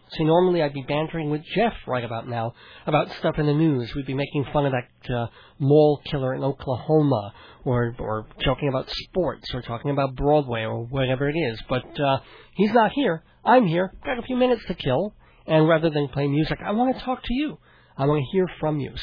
See, normally I'd be bantering with Jeff right about now about stuff in the news. We'd be making fun of that mall killer in Oklahoma, or joking about sports, or talking about Broadway, or whatever it is. But he's not here. I'm here. Got a few minutes to kill. And rather than play music, I want to talk to you. I want to hear from you.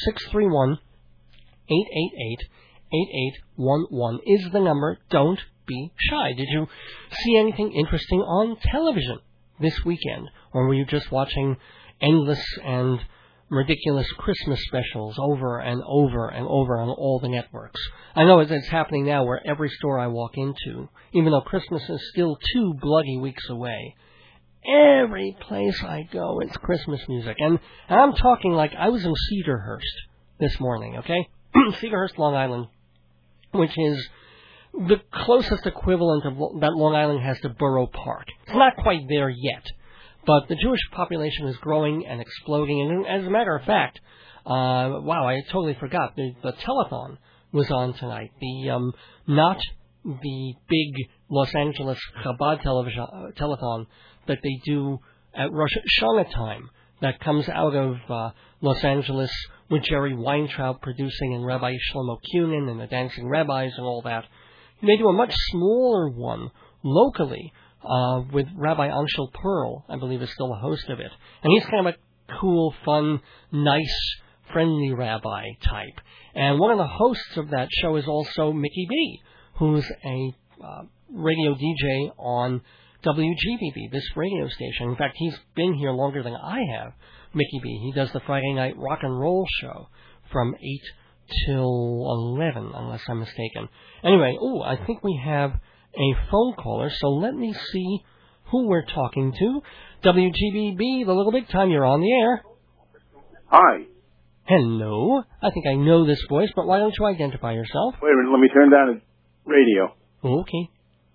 631-888-8811 is the number. Don't be shy. Did you see anything interesting on television this weekend? Or were you just watching endless and ridiculous Christmas specials over and over and over on all the networks? I know it's happening now where every store I walk into, even though Christmas is still 2 bloody weeks away, every place I go, it's Christmas music. And I'm talking like I was in Cedarhurst this morning, okay? Cedarhurst, Long Island, which is the closest equivalent of that Long Island has to Borough Park. It's not quite there yet, but the Jewish population is growing and exploding. And as a matter of fact, wow, I totally forgot. The telethon was on tonight. Not the big Los Angeles Chabad telethon that they do at Rosh Hashanah time that comes out of Los Angeles with Jerry Weintraub producing and Rabbi Shlomo Kunin and the Dancing Rabbis and all that. They do a much smaller one locally with Rabbi Anshel Pearl, I believe is still the host of it. And he's kind of a cool, fun, nice, friendly rabbi type. And one of the hosts of that show is also Mickey B, who's a radio DJ on WGBB, this radio station. In fact, he's been here longer than I have, Mickey B. He does the Friday night rock and roll show from 8 till 11, unless I'm mistaken. Anyway, I think we have a phone caller, so let me see who we're talking to. WGBB, the Little Big Time, you're on the air. Hi. Hello. I think I know this voice, but why don't you identify yourself? Wait a minute, let me turn down the radio. Okay.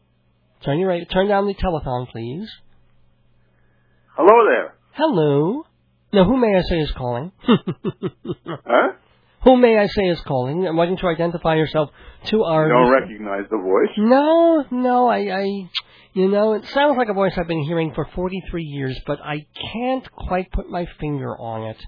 Turn down the telephone, please. Hello there. Hello. Now, who may I say is calling? Huh? Who may I say is calling? And why don't you identify yourself to our... You don't recognize the voice? No, it sounds like a voice I've been hearing for 43 years, but I can't quite put my finger on it.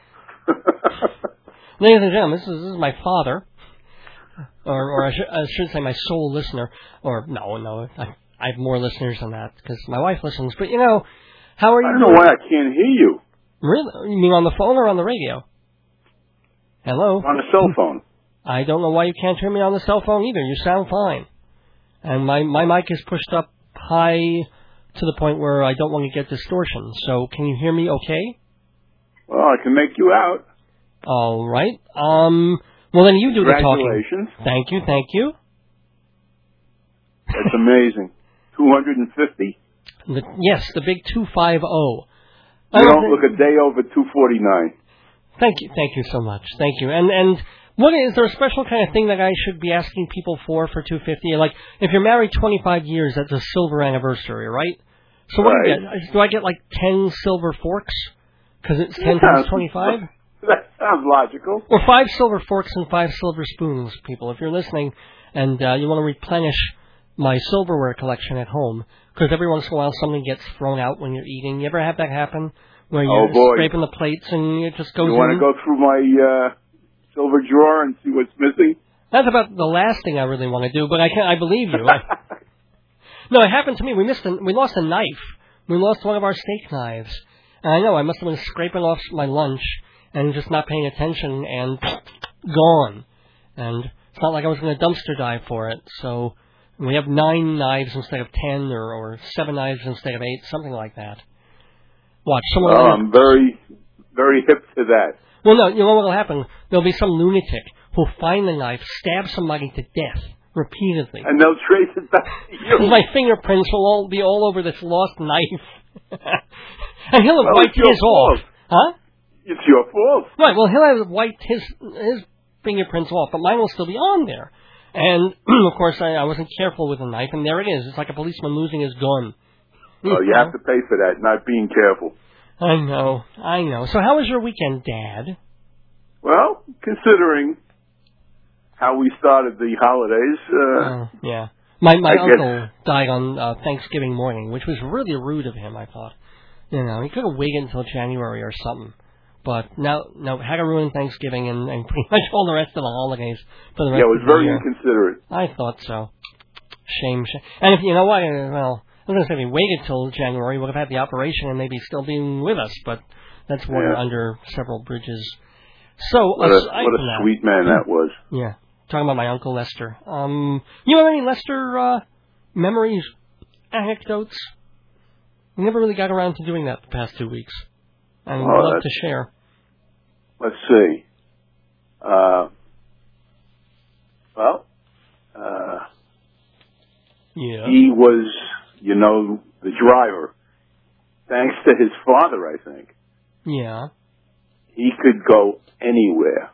Ladies and gentlemen, this is my father, or I should say my sole listener, or no, I have more listeners than that, because my wife listens, but how are you? I don't know why I can't hear you. Really? You mean on the phone or on the radio? Hello? On the cell phone. I don't know why you can't hear me on the cell phone either. You sound fine. And my mic is pushed up high to the point where I don't want to get distortion. So can you hear me okay? Well, I can make you out. All right. Well, then you do the talking. Congratulations. Thank you. That's amazing. 250? Yes, the big 250. You don't look a day over 249. Thank you so much. Thank you. And what is there a special kind of thing that I should be asking people for 250? Like, if you're married 25 years, that's a silver anniversary, right? So what do you get? Do I get like 10 silver forks? Because it's 10 times 25? That sounds logical. Or 5 silver forks and 5 silver spoons, people. If you're listening and you want to replenish my silverware collection at home, because every once in a while something gets thrown out when you're eating. You ever have that happen? Where you're scraping the plates and it just goes in? You want to go through my silver drawer and see what's missing? That's about the last thing I really want to do, but I believe you. No, it happened to me. We lost a knife. We lost one of our steak knives. And I know, I must have been scraping off my lunch and just not paying attention and gone. And it's not like I was going to dumpster dive for it. So we have 9 knives instead of 10 or 7 knives instead of 8, something like that. Watch. I'm very, very hip to that. Well, no, you know what will happen? There'll be some lunatic who'll find the knife, stab somebody to death repeatedly. And they'll trace it back to you. My fingerprints will be all over this lost knife. And he'll have wiped his off. Huh? It's your fault. Right, well, he'll have wiped his fingerprints off, but mine will still be on there. And, of course, I wasn't careful with the knife, and there it is. It's like a policeman losing his gun. Oh, you have to pay for that, not being careful. I know. So how was your weekend, Dad? Well, considering how we started the holidays... yeah. My uncle died on Thanksgiving morning, which was really rude of him, I thought. You know, he could have waited until January or something. But no, had to ruin Thanksgiving and pretty much all the rest of the holidays for the rest Yeah, it was of the very year. inconsiderate. I thought so. Shame. And if you know what, well, I was going to say if he waited till January, we would have had the operation and maybe still being with us, but that's water under several bridges. So, what a sweet man that was. Yeah. Talking about my Uncle Lester. You have any Lester memories, anecdotes? We never really got around to doing that the past 2 weeks. And we'd love to share. Let's see. He was, the driver. Thanks to his father, I think. Yeah. He could go anywhere.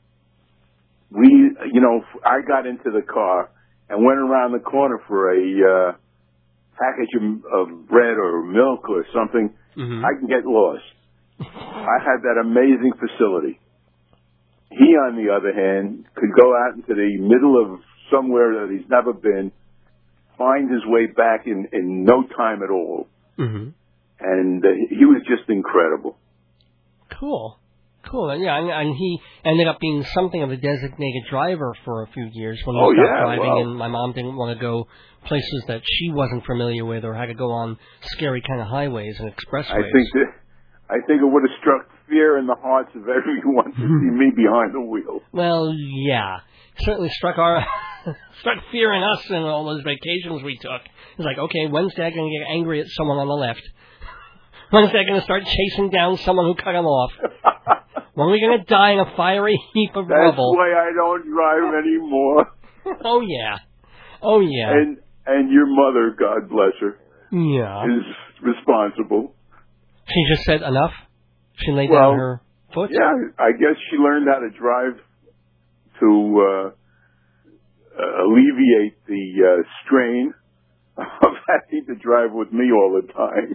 I got into the car and went around the corner for a package of bread or milk or something. Mm-hmm. I can get lost. I had that amazing facility. He, on the other hand, could go out into the middle of somewhere that he's never been, find his way back in no time at all. Mm-hmm. And he was just incredible. Cool. Yeah, and he ended up being something of a designated driver for a few years when he stopped driving, and my mom didn't want to go places that she wasn't familiar with or had to go on scary kind of highways and expressways. I think it would have struck fear in the hearts of everyone to see me behind the wheel. Well, yeah. Certainly struck fear in us in all those vacations we took. It's like, okay, when's Dad going to get angry at someone on the left? When's Dad going to start chasing down someone who cut him off? When are we going to die in a fiery heap of rubble? That's why I don't drive anymore. Oh, yeah. And your mother, God bless her, is responsible. She just said enough? She laid down her foot? Yeah, I guess she learned how to drive to alleviate the strain of having to drive with me all the time.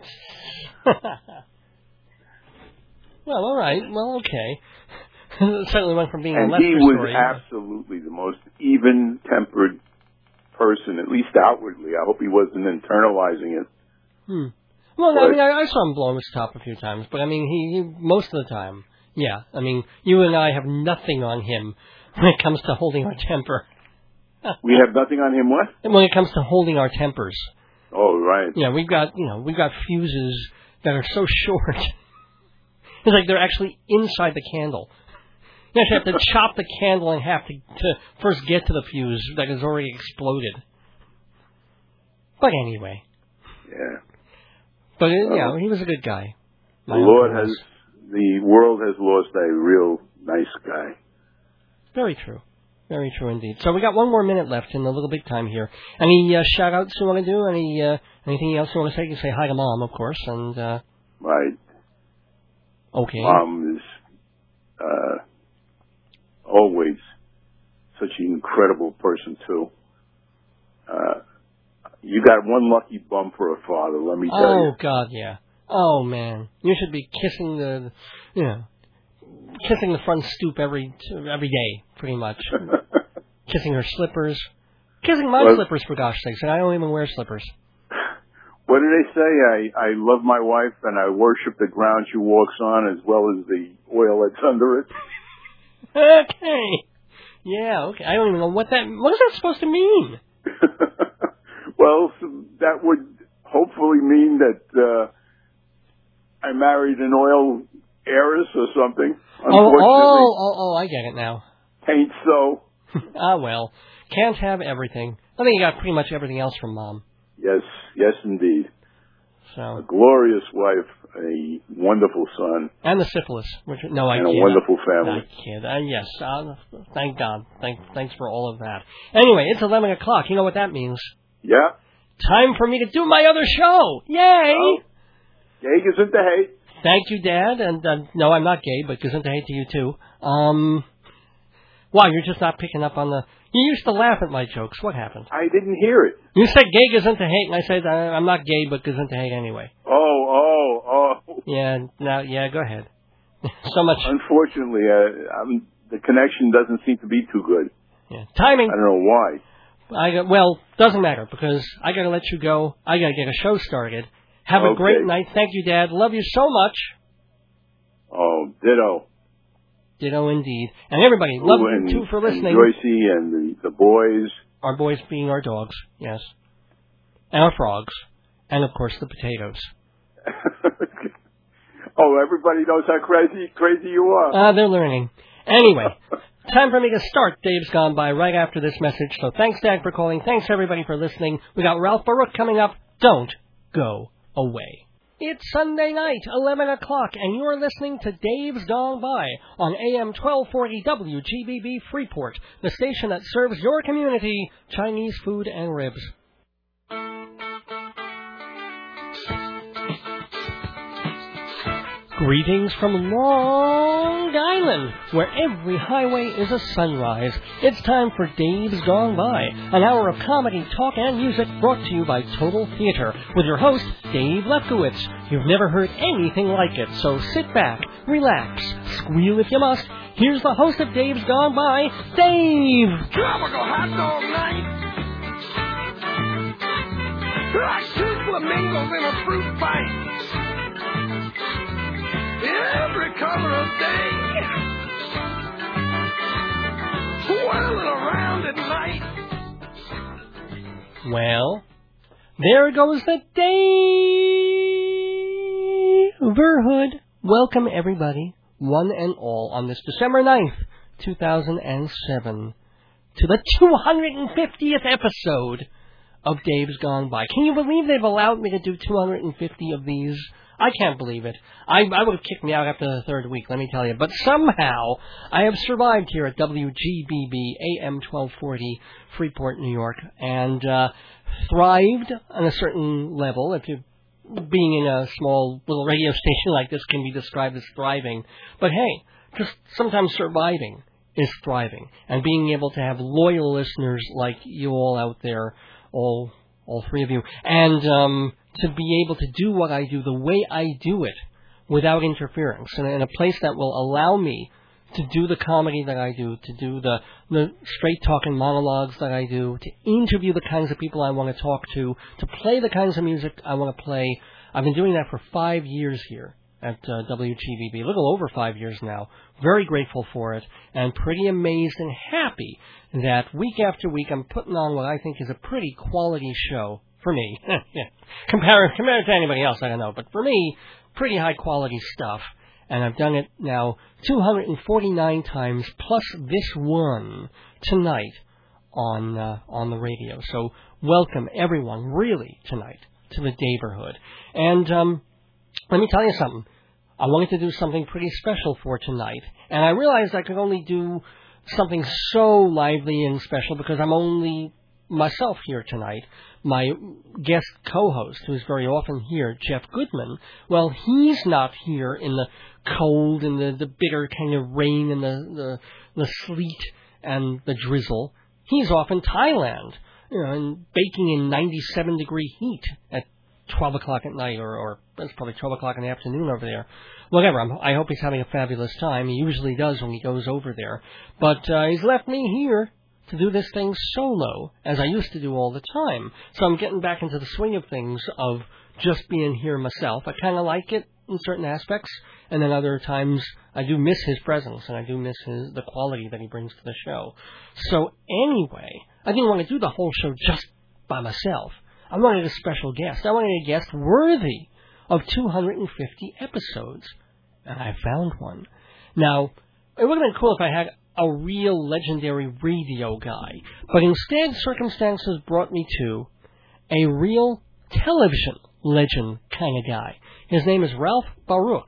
Well, all right. Well, okay. It certainly went from being a Lester story. And he was story, absolutely the most even-tempered person, at least outwardly. I hope he wasn't internalizing it. Well, I mean, I saw him blow his top a few times, but I mean, he most of the time, yeah. I mean, you and I have nothing on him when it comes to holding our temper. We have nothing on him what? When it comes to holding our tempers. Oh, right. Yeah, we've got fuses that are so short. It's like they're actually inside the candle. You actually have to chop the candle in half to first get to the fuse that has already exploded. But anyway. Yeah. But, he was a good guy. The world has lost a real nice guy. Very true. Very true indeed. So we got one more minute left in the little big time here. Any shout-outs you want to do? Anything else you want to say? You can say hi to Mom, of course. And right. Okay. Mom is always such an incredible person, too. You got one lucky bum for a father, let me tell you. Oh, God, yeah. Oh, man. You should be kissing the front stoop every day, pretty much. Kissing her slippers. Kissing my slippers, for gosh sakes, and I don't even wear slippers. What do they say? I love my wife and I worship the ground she walks on as well as the oil that's under it. Okay. Yeah, okay. I don't even know what is that supposed to mean? Well, that would hopefully mean that I married an oil heiress or something. Oh, I get it now. Ain't so. Well, can't have everything. I think you got pretty much everything else from Mom. Yes, indeed. So a glorious wife, a wonderful son, and the syphilis. And a wonderful family. I kid. Yes. Thank God. Thanks for all of that. Anyway, it's 11 o'clock. You know what that means? Yeah. Time for me to do my other show. Yay! Gay Gesundheit. Thank you, Dad. And no, I'm not gay, but Gesundheit to you too. Wow, you're just not picking up on the. You used to laugh at my jokes. What happened? I didn't hear it. You said gay Gesundheit, and I said I'm not gay, but Gesundheit anyway. Oh. Yeah, go ahead. So much. Unfortunately, the connection doesn't seem to be too good. Yeah, timing. I don't know why. Well, doesn't matter because I got to let you go. I got to get a show started, Have a great night. Thank you, Dad. Love you so much. Oh, ditto. Ditto indeed. And everybody, love you too for listening. And Joycey and the boys. Our boys being our dogs, yes. And our frogs. And, of course, the potatoes. Oh, everybody knows how crazy you are. They're learning. Anyway, time for me to start Dave's Gone By right after this message. So thanks, Dad, for calling. Thanks, everybody, for listening. We got Ralph Baruch coming up. Don't go away. It's Sunday night, 11 o'clock, and you're listening to Dave's Gone By on AM 1240 WGBB Freeport, the station that serves your community Chinese food and ribs. Greetings from Long Island, where every highway is a sunrise. It's time for Dave's Gone By, an hour of comedy, talk, and music brought to you by Total Theater, with your host, Dave Lefkowitz. You've never heard anything like it, so sit back, relax, squeal if you must. Here's the host of Dave's Gone By, Dave! Tropical hot dog night! Like two flamingos in a fruit fight! Every color of day, swirling around at night. Well, there goes the Daverhood. Welcome, everybody, one and all, on this December 9th, 2007, to the 250th episode of Dave's Gone By. Can you believe they've allowed me to do 250 of these? I can't believe it. I would have kicked me out after the third week, let me tell you. But somehow, I have survived here at WGBB AM 1240, Freeport, New York, and thrived on a certain level. If you being in a small little radio station like this can be described as thriving. But hey, just sometimes surviving is thriving. And being able to have loyal listeners like you all out there, all three of you, and to be able to do what I do the way I do it without interference, and in a place that will allow me to do the comedy that I do, to do the straight-talking monologues that I do, to interview the kinds of people I want to talk to play the kinds of music I want to play. I've been doing that for 5 years here at WGBB, a little over 5 years now. Very grateful for it, and pretty amazed and happy that week after week I'm putting on what I think is a pretty quality show for me. Compared to anybody else, I don't know, but for me, pretty high quality stuff. And I've done it now 249 times, plus this one tonight on the radio. So welcome everyone, really, tonight to the Daverhood. And let me tell you something. I wanted to do something pretty special for tonight, and I realized I could only do something so lively and special because I'm only myself here tonight. My guest co-host, who's very often here, Jeff Goodman, well, he's not here in the cold and the bitter kind of rain and the sleet and the drizzle. He's off in Thailand, and baking in 97-degree heat at 12 o'clock at night, or it's probably 12 o'clock in the afternoon over there. Whatever, I hope he's having a fabulous time. He usually does when he goes over there. But he's left me here to do this thing solo, as I used to do all the time. So I'm getting back into the swing of things of just being here myself. I kind of like it in certain aspects, and then other times I do miss his presence, and I do miss the quality that he brings to the show. So anyway, I didn't want to do the whole show just by myself. I wanted a special guest. I wanted a guest worthy of 250 episodes, and I found one. Now, it would have been cool if I had a real legendary radio guy, but instead circumstances brought me to a real television legend kind of guy. His name is Ralph Baruch,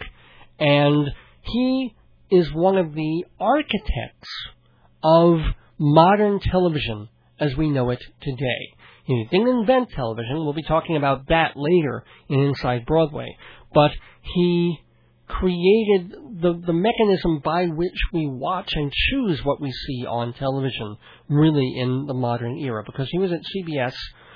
and he is one of the architects of modern television as we know it today. He didn't invent television. We'll be talking about that later in Inside Broadway. But he created the mechanism by which we watch and choose what we see on television, really in the modern era, because he was at CBS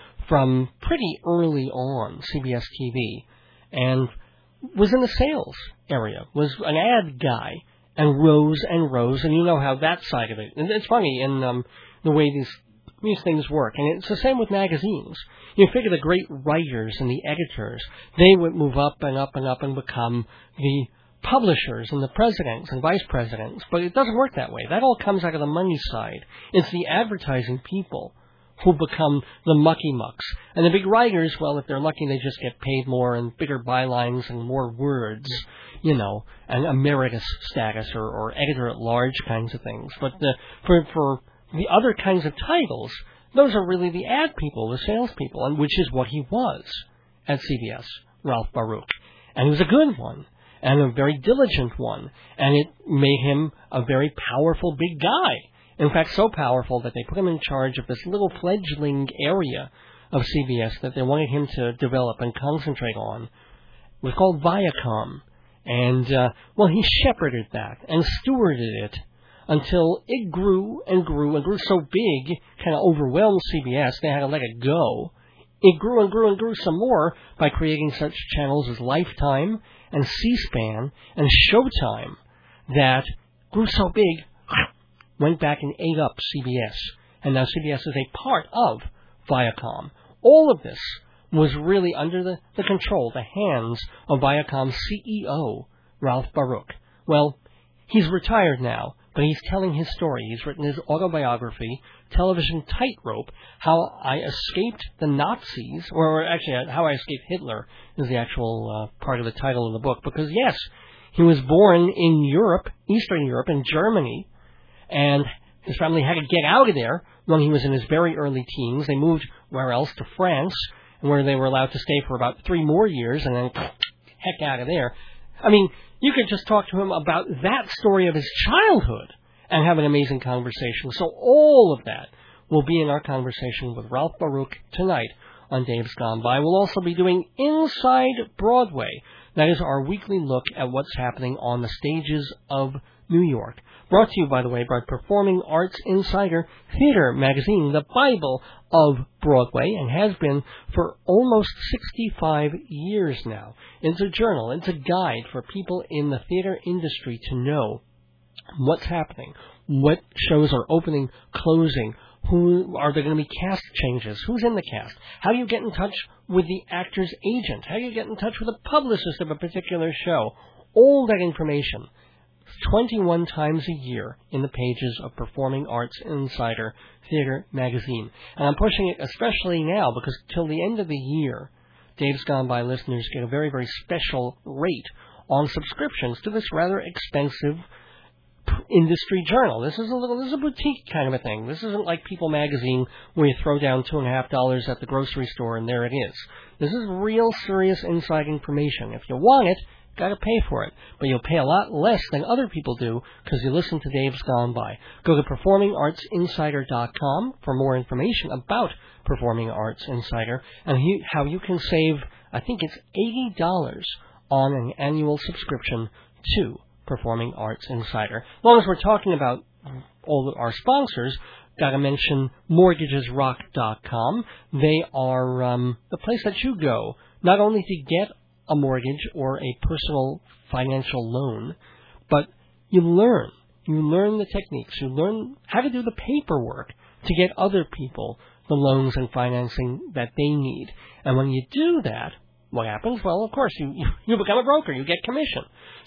from pretty early on, CBS TV, and was in the sales area, was an ad guy, and rose, and you know how that side of it. And it's funny, in the way these these things work. And it's the same with magazines. You figure the great writers and the editors, they would move up and up and up and become the publishers and the presidents and vice presidents. But it doesn't work that way. That all comes out of the money side. It's the advertising people who become the mucky mucks. And the big writers, well, if they're lucky, they just get paid more and bigger bylines and more words, you know, and emeritus status or editor-at-large kinds of things. But for the other kinds of titles, those are really the ad people, the salespeople, and which is what he was at CBS, Ralph Baruch. And he was a good one, and a very diligent one, and it made him a very powerful big guy. In fact, so powerful that they put him in charge of this little fledgling area of CBS that they wanted him to develop and concentrate on. It was called Viacom. And, well, he shepherded that and stewarded it until it grew and grew and grew so big, kind of overwhelmed CBS, they had to let it go. It grew and grew and grew some more by creating such channels as Lifetime and C-SPAN and Showtime that grew so big, went back and ate up CBS. And now CBS is a part of Viacom. All of this was really under the control, the hands of Viacom's CEO, Ralph Baruch. Well, he's retired now, but he's telling his story. He's written his autobiography, Television Tightrope, How I Escaped the Nazis, or actually, How I Escaped Hitler is the actual part of the title of the book, because yes, he was born in Europe, Eastern Europe, in Germany, and his family had to get out of there when he was in his very early teens. They moved, where else, to France, where they were allowed to stay for about 3 more years, and then heck out of there. I mean, you could just talk to him about that story of his childhood and have an amazing conversation. So all of that will be in our conversation with Ralph Baruch tonight on Dave's Gone By. We'll also be doing Inside Broadway. That is our weekly look at what's happening on the stages of New York. Brought to you, by the way, by Performing Arts Insider Theater magazine, the Bible of Broadway, and has been for almost 65 years now. It's a journal, it's a guide for people in the theater industry to know what's happening, what shows are opening, closing, who are there going to be cast changes, who's in the cast, how do you get in touch with the actor's agent, how do you get in touch with the publicist of a particular show. All that information 21 times a year in the pages of Performing Arts Insider Theater magazine. And I'm pushing it especially now because till the end of the year, Dave's Gone By listeners get a very, very special rate on subscriptions to this rather expensive industry journal. This is a boutique kind of a thing. This isn't like People magazine where you throw down $2.50 at the grocery store and there it is. This is real serious inside information. If you want it, got to pay for it, but you'll pay a lot less than other people do because you listen to Dave's Gone By. Go to performingartsinsider.com for more information about Performing Arts Insider and how you can save, I think it's $80 on an annual subscription to Performing Arts Insider. As long as we're talking about all of our sponsors, got to mention mortgagesrock.com. They are the place that you go not only to get a mortgage or a personal financial loan, but you learn the techniques, you learn how to do the paperwork to get other people the loans and financing that they need. And when you do that, what happens? Well, of course, you become a broker, you get commission.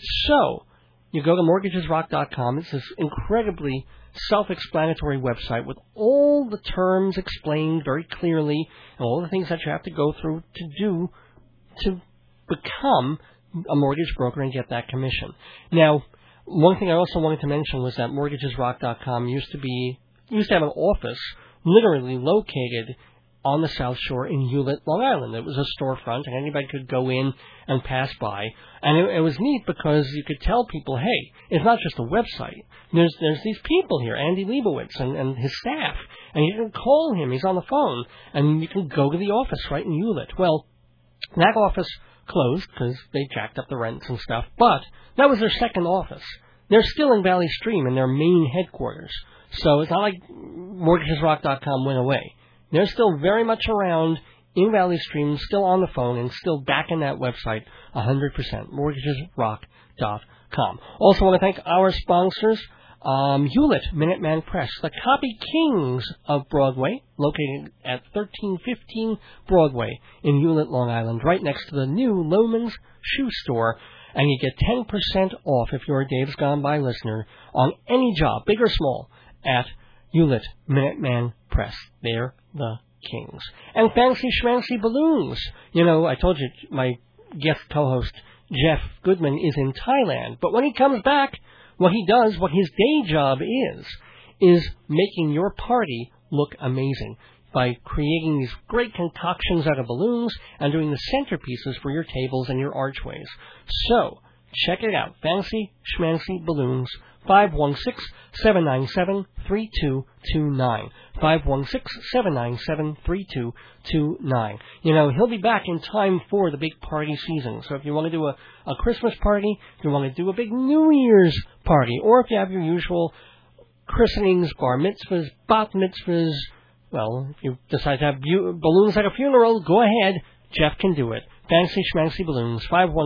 So, you go to mortgagesrock.com. It's this incredibly self-explanatory website with all the terms explained very clearly and all the things that you have to go through to do to become a mortgage broker and get that commission. Now, one thing I also wanted to mention was that mortgagesrock.com used to have an office literally located on the South Shore in Hewlett, Long Island. It was a storefront, and anybody could go in and pass by. And it was neat because you could tell people, hey, it's not just a website. There's these people here, Andy Leibovitz and his staff, and you can call him. He's on the phone, and you can go to the office right in Hewlett. Well, that office closed because they jacked up the rents and stuff, but that was their second office. They're still in Valley Stream in their main headquarters, so it's not like MortgagesRock.com went away. They're still very much around in Valley Stream, still on the phone, and still back in that website 100%, MortgagesRock.com. Also want to thank our sponsors, Hewlett, Minuteman Press, the Copy Kings of Broadway, located at 1315 Broadway in Hewlett, Long Island, right next to the new Loman's Shoe Store. And you get 10% off if you're a Dave's Gone By listener on any job, big or small, at Hewlett, Minuteman Press. They're the kings. And Fancy Schmancy Balloons. You know, I told you my guest co-host Jeff Goodman is in Thailand, but when he comes back, what he does, what his day job is making your party look amazing by creating these great concoctions out of balloons and doing the centerpieces for your tables and your archways. So, check it out. Fancy Schmancy Balloons, 516-797-3229. 516-797-3229. You know, he'll be back in time for the big party season. So if you want to do a Christmas party, if you want to do a big New Year's party, or if you have your usual christenings, bar mitzvahs, bat mitzvahs, well, if you decide to have balloons at a funeral, go ahead. Jeff can do it. Fancy Schmancy Balloons,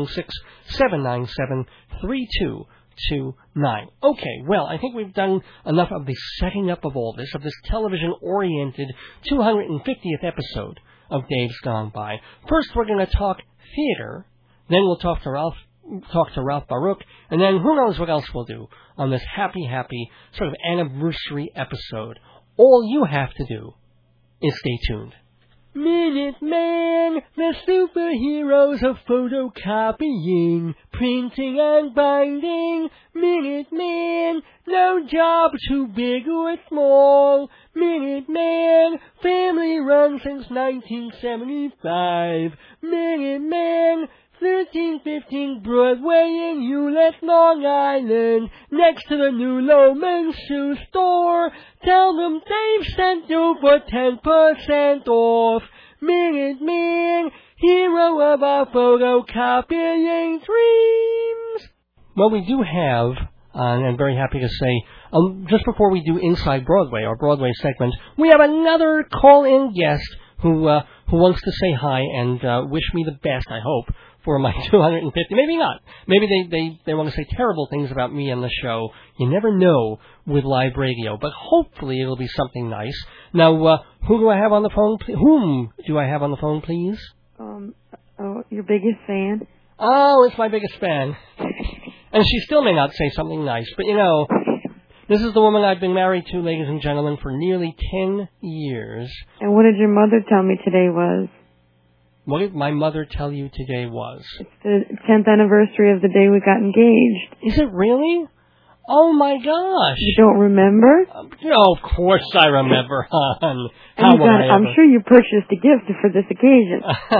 516-797-3229. Okay, well, I think we've done enough of the setting up of all this, of this television-oriented 250th episode of Dave's Gone By. First, we're going to talk theater. Then we'll talk to Ralph Baruch, and then who knows what else we'll do on this happy sort of anniversary episode. All you have to do is stay tuned. Minuteman, the superheroes of photocopying, printing and binding. Minuteman, no job too big or small. Minuteman, family run since 1975. Minuteman, 1315 Broadway in Hewlett, Long Island, next to the new Loman's Shoe Store. Tell them Dave sent you for 10% off. Minuteman, hero of our photocopying dreams. Well, we do have, and I'm very happy to say, just before we do Inside Broadway, our Broadway segment, we have another call-in guest who wants to say hi and wish me the best, I hope, for my 250. Maybe not. Maybe they want to say terrible things about me on the show. You never know with live radio, but hopefully it'll be something nice. Now, who do I have on the phone? Whom do I have on the phone, please? Your biggest fan. Oh, it's my biggest fan. And she still may not say something nice, but you know, this is the woman I've been married to, ladies and gentlemen, for nearly 10 years. And what did your mother tell me today was? What did my mother tell you today was? It's the 10th anniversary of the day we got engaged. Is it really? Oh, my gosh. You don't remember? No, of course I remember, hon. I'm sure you purchased a gift for this occasion.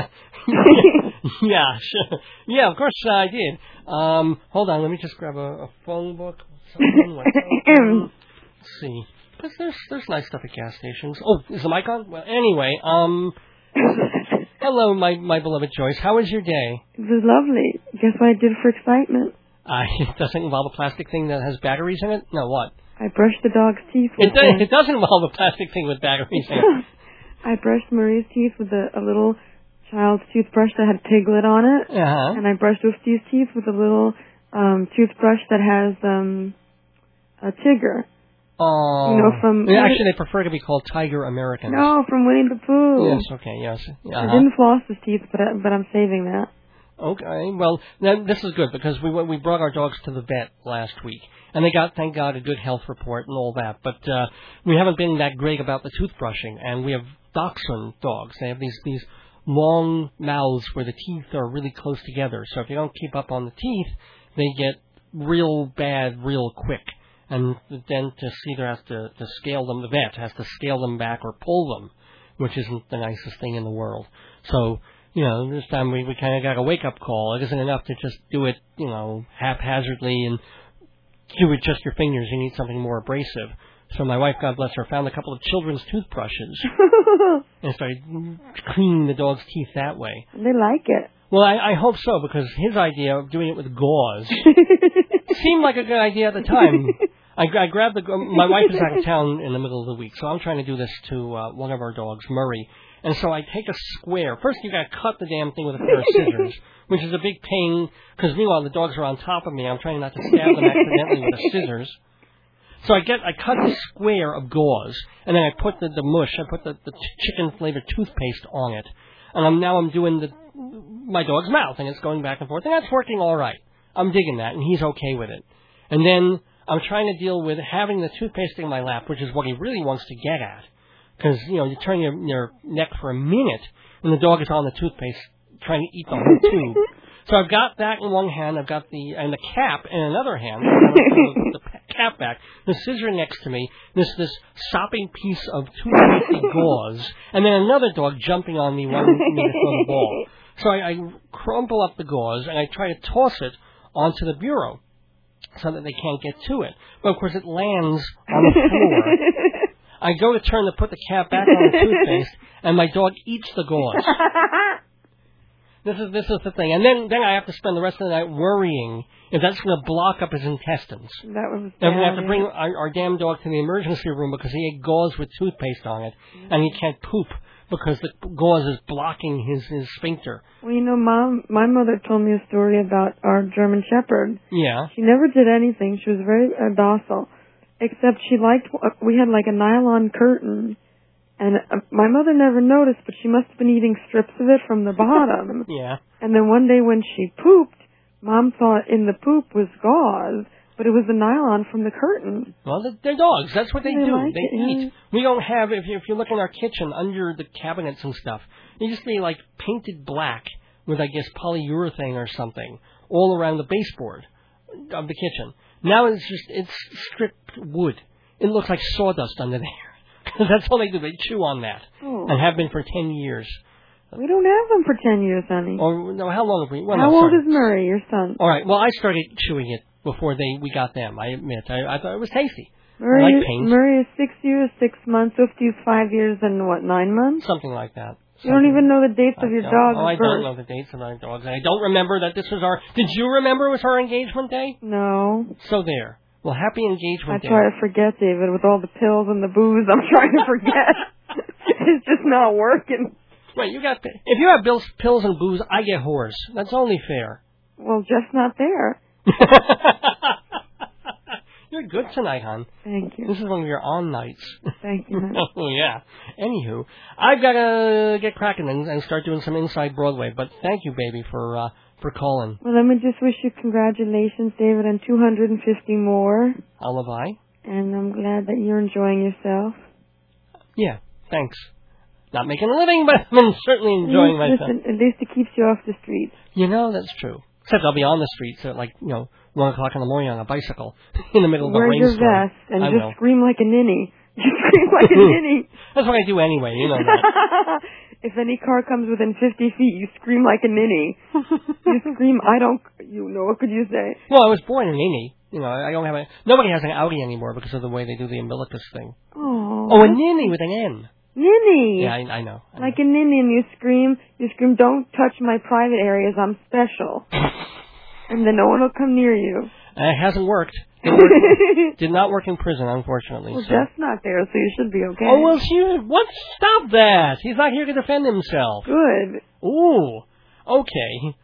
Yeah, sure. Yeah, of course I did. Hold on, let me just grab a phone book. Let's see. But there's nice stuff at gas stations. Oh, is the mic on? Well, anyway, hello, my beloved Joyce. How was your day? It was lovely. Guess what I did for excitement? It doesn't involve a plastic thing that has batteries in it? No, what? I brushed the dog's teeth with it does involve a plastic thing with batteries in it. I brushed Marie's teeth with a little child's toothbrush that had Piglet on it. Uh-huh. And I brushed Oofty's teeth with a little toothbrush that has a Tigger. Oh. You know, from... Actually, they prefer to be called Tiger Americans. No, from Winnie the Pooh. Yes, okay, yes. Uh-huh. I didn't floss his teeth, but I'm saving that. Okay, well, now, this is good because we brought our dogs to the vet last week, and they got, thank God, a good health report and all that, but we haven't been that great about the toothbrushing, and we have Dachshund dogs. They have these long mouths where the teeth are really close together, so if you don't keep up on the teeth, they get real bad real quick, and the dentist either has to scale them, the vet has to scale them back or pull them, which isn't the nicest thing in the world. So, you know, this time we kind of got a wake-up call. It isn't enough to just do it, you know, haphazardly and do it just your fingers. You need something more abrasive. So my wife, God bless her, found a couple of children's toothbrushes and started cleaning the dog's teeth that way. They like it. Well, I hope so, because his idea of doing it with gauze seemed like a good idea at the time. I grabbed my wife is out of town in the middle of the week, so I'm trying to do this to one of our dogs, Murray. And so I take a square. First, you got to cut the damn thing with a pair of scissors, which is a big pain, because meanwhile the dogs are on top of me. I'm trying not to stab them accidentally with the scissors. So I cut a square of gauze, and then I put the mush, I put the chicken-flavored toothpaste on it, and I'm doing my dog's mouth, and it's going back and forth, and that's working all right. I'm digging that, and he's okay with it. And then I'm trying to deal with having the toothpaste in my lap, which is what he really wants to get at. Because, you turn your neck for a minute, and the dog is on the toothpaste trying to eat the whole tube. So I've got that in one hand, I've got the cap in another hand. The cap back, the scissor next to me, this sopping piece of toothpaste gauze, and then another dog jumping on me wanting me to throw the ball. So I crumple up the gauze, and I try to toss it onto the bureau so that they can't get to it. But, of course, it lands on the floor. I go to turn to put the cap back on the toothpaste, and my dog eats the gauze. This is the thing. And then I have to spend the rest of the night worrying if that's going to block up his intestines. That was and we have to bring our damn dog to the emergency room because he ate gauze with toothpaste on it, and he can't poop because the gauze is blocking his sphincter. Well, my mother told me a story about our German Shepherd. Yeah. She never did anything. She was very docile, except we had like a nylon curtain. And my mother never noticed, but she must have been eating strips of it from the bottom. Yeah. And then one day when she pooped, Mom thought in the poop was gauze, but it was the nylon from the curtain. Well, they're dogs. That's what they do. Like they eat. We don't have, if you look in our kitchen, under the cabinets and stuff, it used to be like painted black with, I guess, polyurethane or something all around the baseboard of the kitchen. Now it's stripped wood. It looks like sawdust under there. That's all they do. They chew on that. Oh. And have been for 10 years. We don't have them for 10 years, honey. Or, no, how long have we? Well, how old is Murray, your son? All right. Well, I started chewing it before we got them, I admit. I thought it was tasty. Murray, I like paint. Murray is 6 years, 6 months. 50 is 5 years and, 9 months? Something like that. You don't even know the dates of your dog's I birth. don't know the dates of my dogs. And I don't remember that this was Did you remember it was our engagement day? No. So there. Well, happy engagement day. I try to forget, David, with all the pills and the booze. I'm trying to forget. It's just not working. Wait, if you have pills and booze, I get whores. That's only fair. Well, just not there. You're good tonight, hon. Thank you. This is one of your on nights. Thank you, hon. Oh, yeah. Anywho, I've got to get cracking and start doing some Inside Broadway, but thank you, baby, for calling. Well, let me just wish you congratulations, David, on 250 more. Alibi. And I'm glad that you're enjoying yourself. Yeah, thanks. Not making a living, but I'm certainly enjoying myself. Listen, at least it keeps you off the streets. That's true. Except I'll be on the streets at 1 o'clock in the morning on a bicycle in the middle of a rainstorm. Wear your vest and I just will. Scream like a ninny. Just scream like a ninny. That's what I do anyway, you know that. If any car comes within 50 feet, you scream like a ninny. You scream, what could you say? Well, I was born a ninny. I don't have nobody has an Audi anymore because of the way they do the umbilicus thing. Oh, a ninny with an N. Ninny. Yeah, I know. Like a ninny, and you scream, don't touch my private areas, I'm special. And then no one will come near you. It hasn't worked. Did not work in prison, unfortunately. Well, Jeff's not there, so you should be okay. Oh, well, what? Stop that. He's not here to defend himself. Good. Ooh. Okay.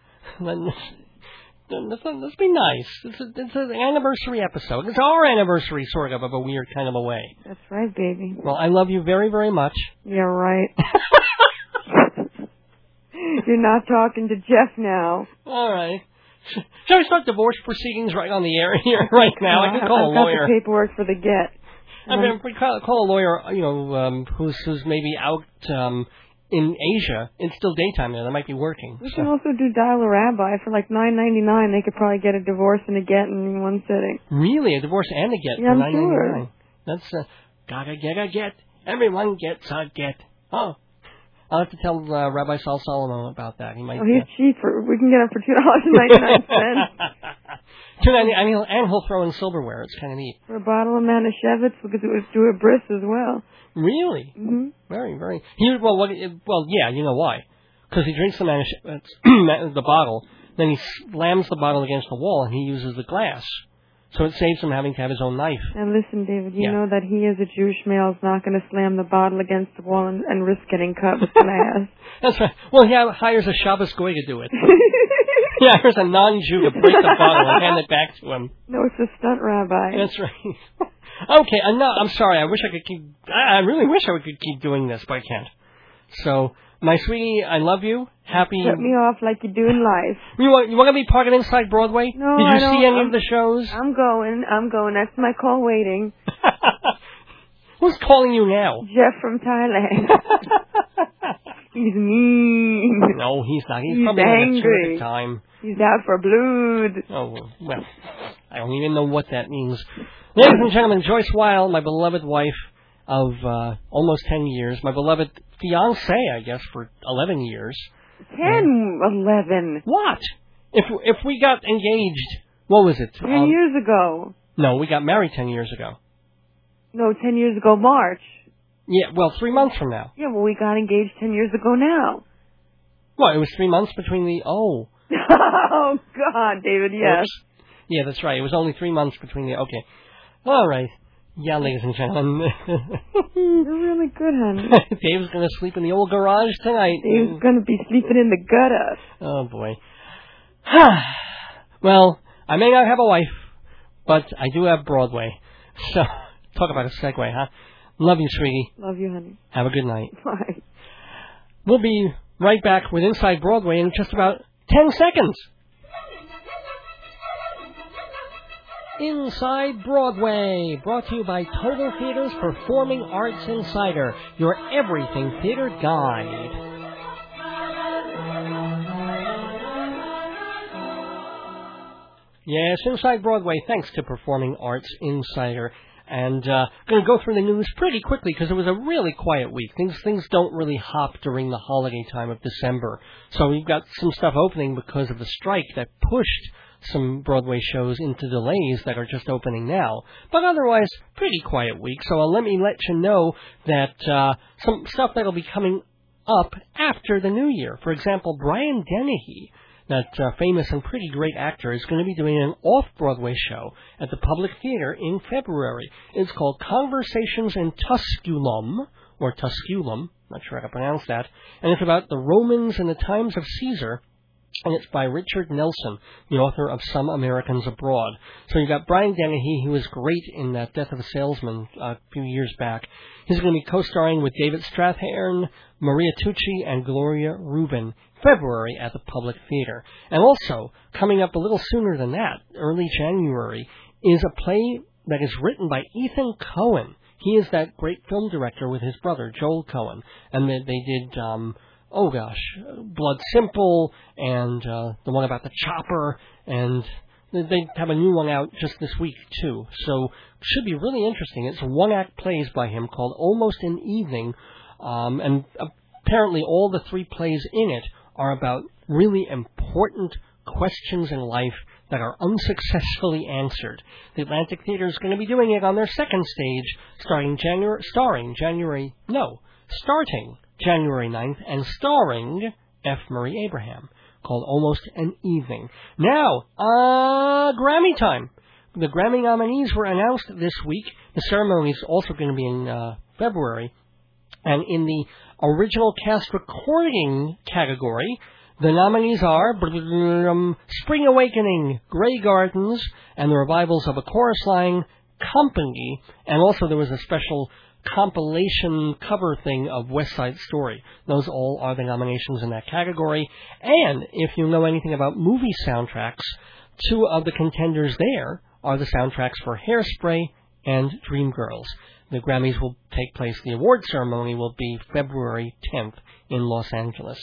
Let's be nice. It's an anniversary episode. It's our anniversary, sort of a weird kind of a way. That's right, baby. Well, I love you very, very much. Yeah, right. You're not talking to Jeff now. All right. Shall we start divorce proceedings right on the air here right now? I could call a lawyer. I've got the paperwork for the get. I mean, we call a lawyer, who's maybe out in Asia. It's still daytime there. They might be working. We can also do Dial a Rabbi for $9.99. They could probably get a divorce and a get in one sitting. Really, a divorce and a get for $9.99? Sure. That's gotta get a get. Everyone gets a get. Oh. I'll have to tell Rabbi Saul Solomon about that. He might. Oh, he's cheaper. We can get him for $2.99. $2.99. And he'll throw in silverware. It's kind of neat. For a bottle of Manischewitz, we could do a bris as well. Really? Mm-hmm. Very, very. Yeah. You know why? Because he drinks the Manischewitz, the bottle, then he slams the bottle against the wall, and he uses the glass. So it saves him having to have his own knife. And listen, David, you know that he as a Jewish male is not going to slam the bottle against the wall and risk getting cut with glass. That's right. Well, he hires a Shabbos Goy to do it. He hires a non-Jew to break the bottle and hand it back to him. No, it's a stunt rabbi. That's right. Okay, I'm sorry. I really wish I could keep doing this, but I can't. So, my sweetie, I love you. Happy. Cut me off like you do in life. You want to be parking inside Broadway? No, Did you I don't. see any of the shows? I'm going. That's my call waiting. Who's calling you now? Jeff from Thailand. He's mean. No, he's not. He's probably having a angry. terrific time. He's out for blood. Oh, well, I don't even know what that means. Ladies and gentlemen, Joyce Weil, my beloved wife of almost 10 years, my beloved fiancé, I guess, for 11 years. 11. What? If we got engaged, what was it? 10 years ago. No, we got married 10 years ago. No, 10 years ago, March. Yeah, well, 3 months from now. Yeah, well, we got engaged 10 years ago now. What, it was 3 months between the... Oh, God, David, yes. Oops. Yeah, that's right. It was only 3 months between the... Okay. All right. Yeah, ladies and gentlemen. You're really good, honey. Dave's going to sleep in the old garage tonight. Dave's going to be sleeping in the gutter. Oh, boy. Well, I may not have a wife, but I do have Broadway. So, talk about a segue, huh? Love you, sweetie. Love you, honey. Have a good night. Bye. We'll be right back with Inside Broadway in just about 10 seconds. Inside Broadway, brought to you by Total Theater's Performing Arts Insider, your everything theater guide. Yes, Inside Broadway, thanks to Performing Arts Insider. And going to go through the news pretty quickly because it was a really quiet week. Things don't really hop during the holiday time of December. So we've got some stuff opening because of the strike that pushed some Broadway shows into delays that are just opening now. But otherwise, pretty quiet week. So let me let you know that some stuff that will be coming up after the new year. For example, Brian Dennehy, that famous and pretty great actor, is going to be doing an off-Broadway show at the Public Theater in February. It's called Conversations in Tusculum, or Tusculum, not sure how to pronounce that, and it's about the Romans and the times of Caesar, and it's by Richard Nelson, the author of Some Americans Abroad. So you've got Brian Dennehy, who was great in that Death of a Salesman a few years back. He's going to be co-starring with David Strathairn, Maria Tucci, and Gloria Rubin, February at the Public Theater. And also, coming up a little sooner than that, early January, is a play that is written by Ethan Coen. He is that great film director with his brother, Joel Coen. And they did... Blood Simple, and the one about the chopper, and they have a new one out just this week, too. So, should be really interesting. It's one-act plays by him called Almost an Evening, and apparently all the 3 plays in it are about really important questions in life that are unsuccessfully answered. The Atlantic Theater is going to be doing it on their second stage, starting January 9th, and starring F. Murray Abraham, called Almost an Evening. Now, Grammy time. The Grammy nominees were announced this week. The ceremony is also going to be in February. And in the original cast recording category, the nominees are Spring Awakening, Grey Gardens, and the revivals of A Chorus Line, Company, and also there was a special compilation cover thing of West Side Story. Those all are the nominations in that category. And if you know anything about movie soundtracks, 2 of the contenders there are the soundtracks for Hairspray and Dreamgirls. The Grammys will take place, the award ceremony will be February 10th in Los Angeles.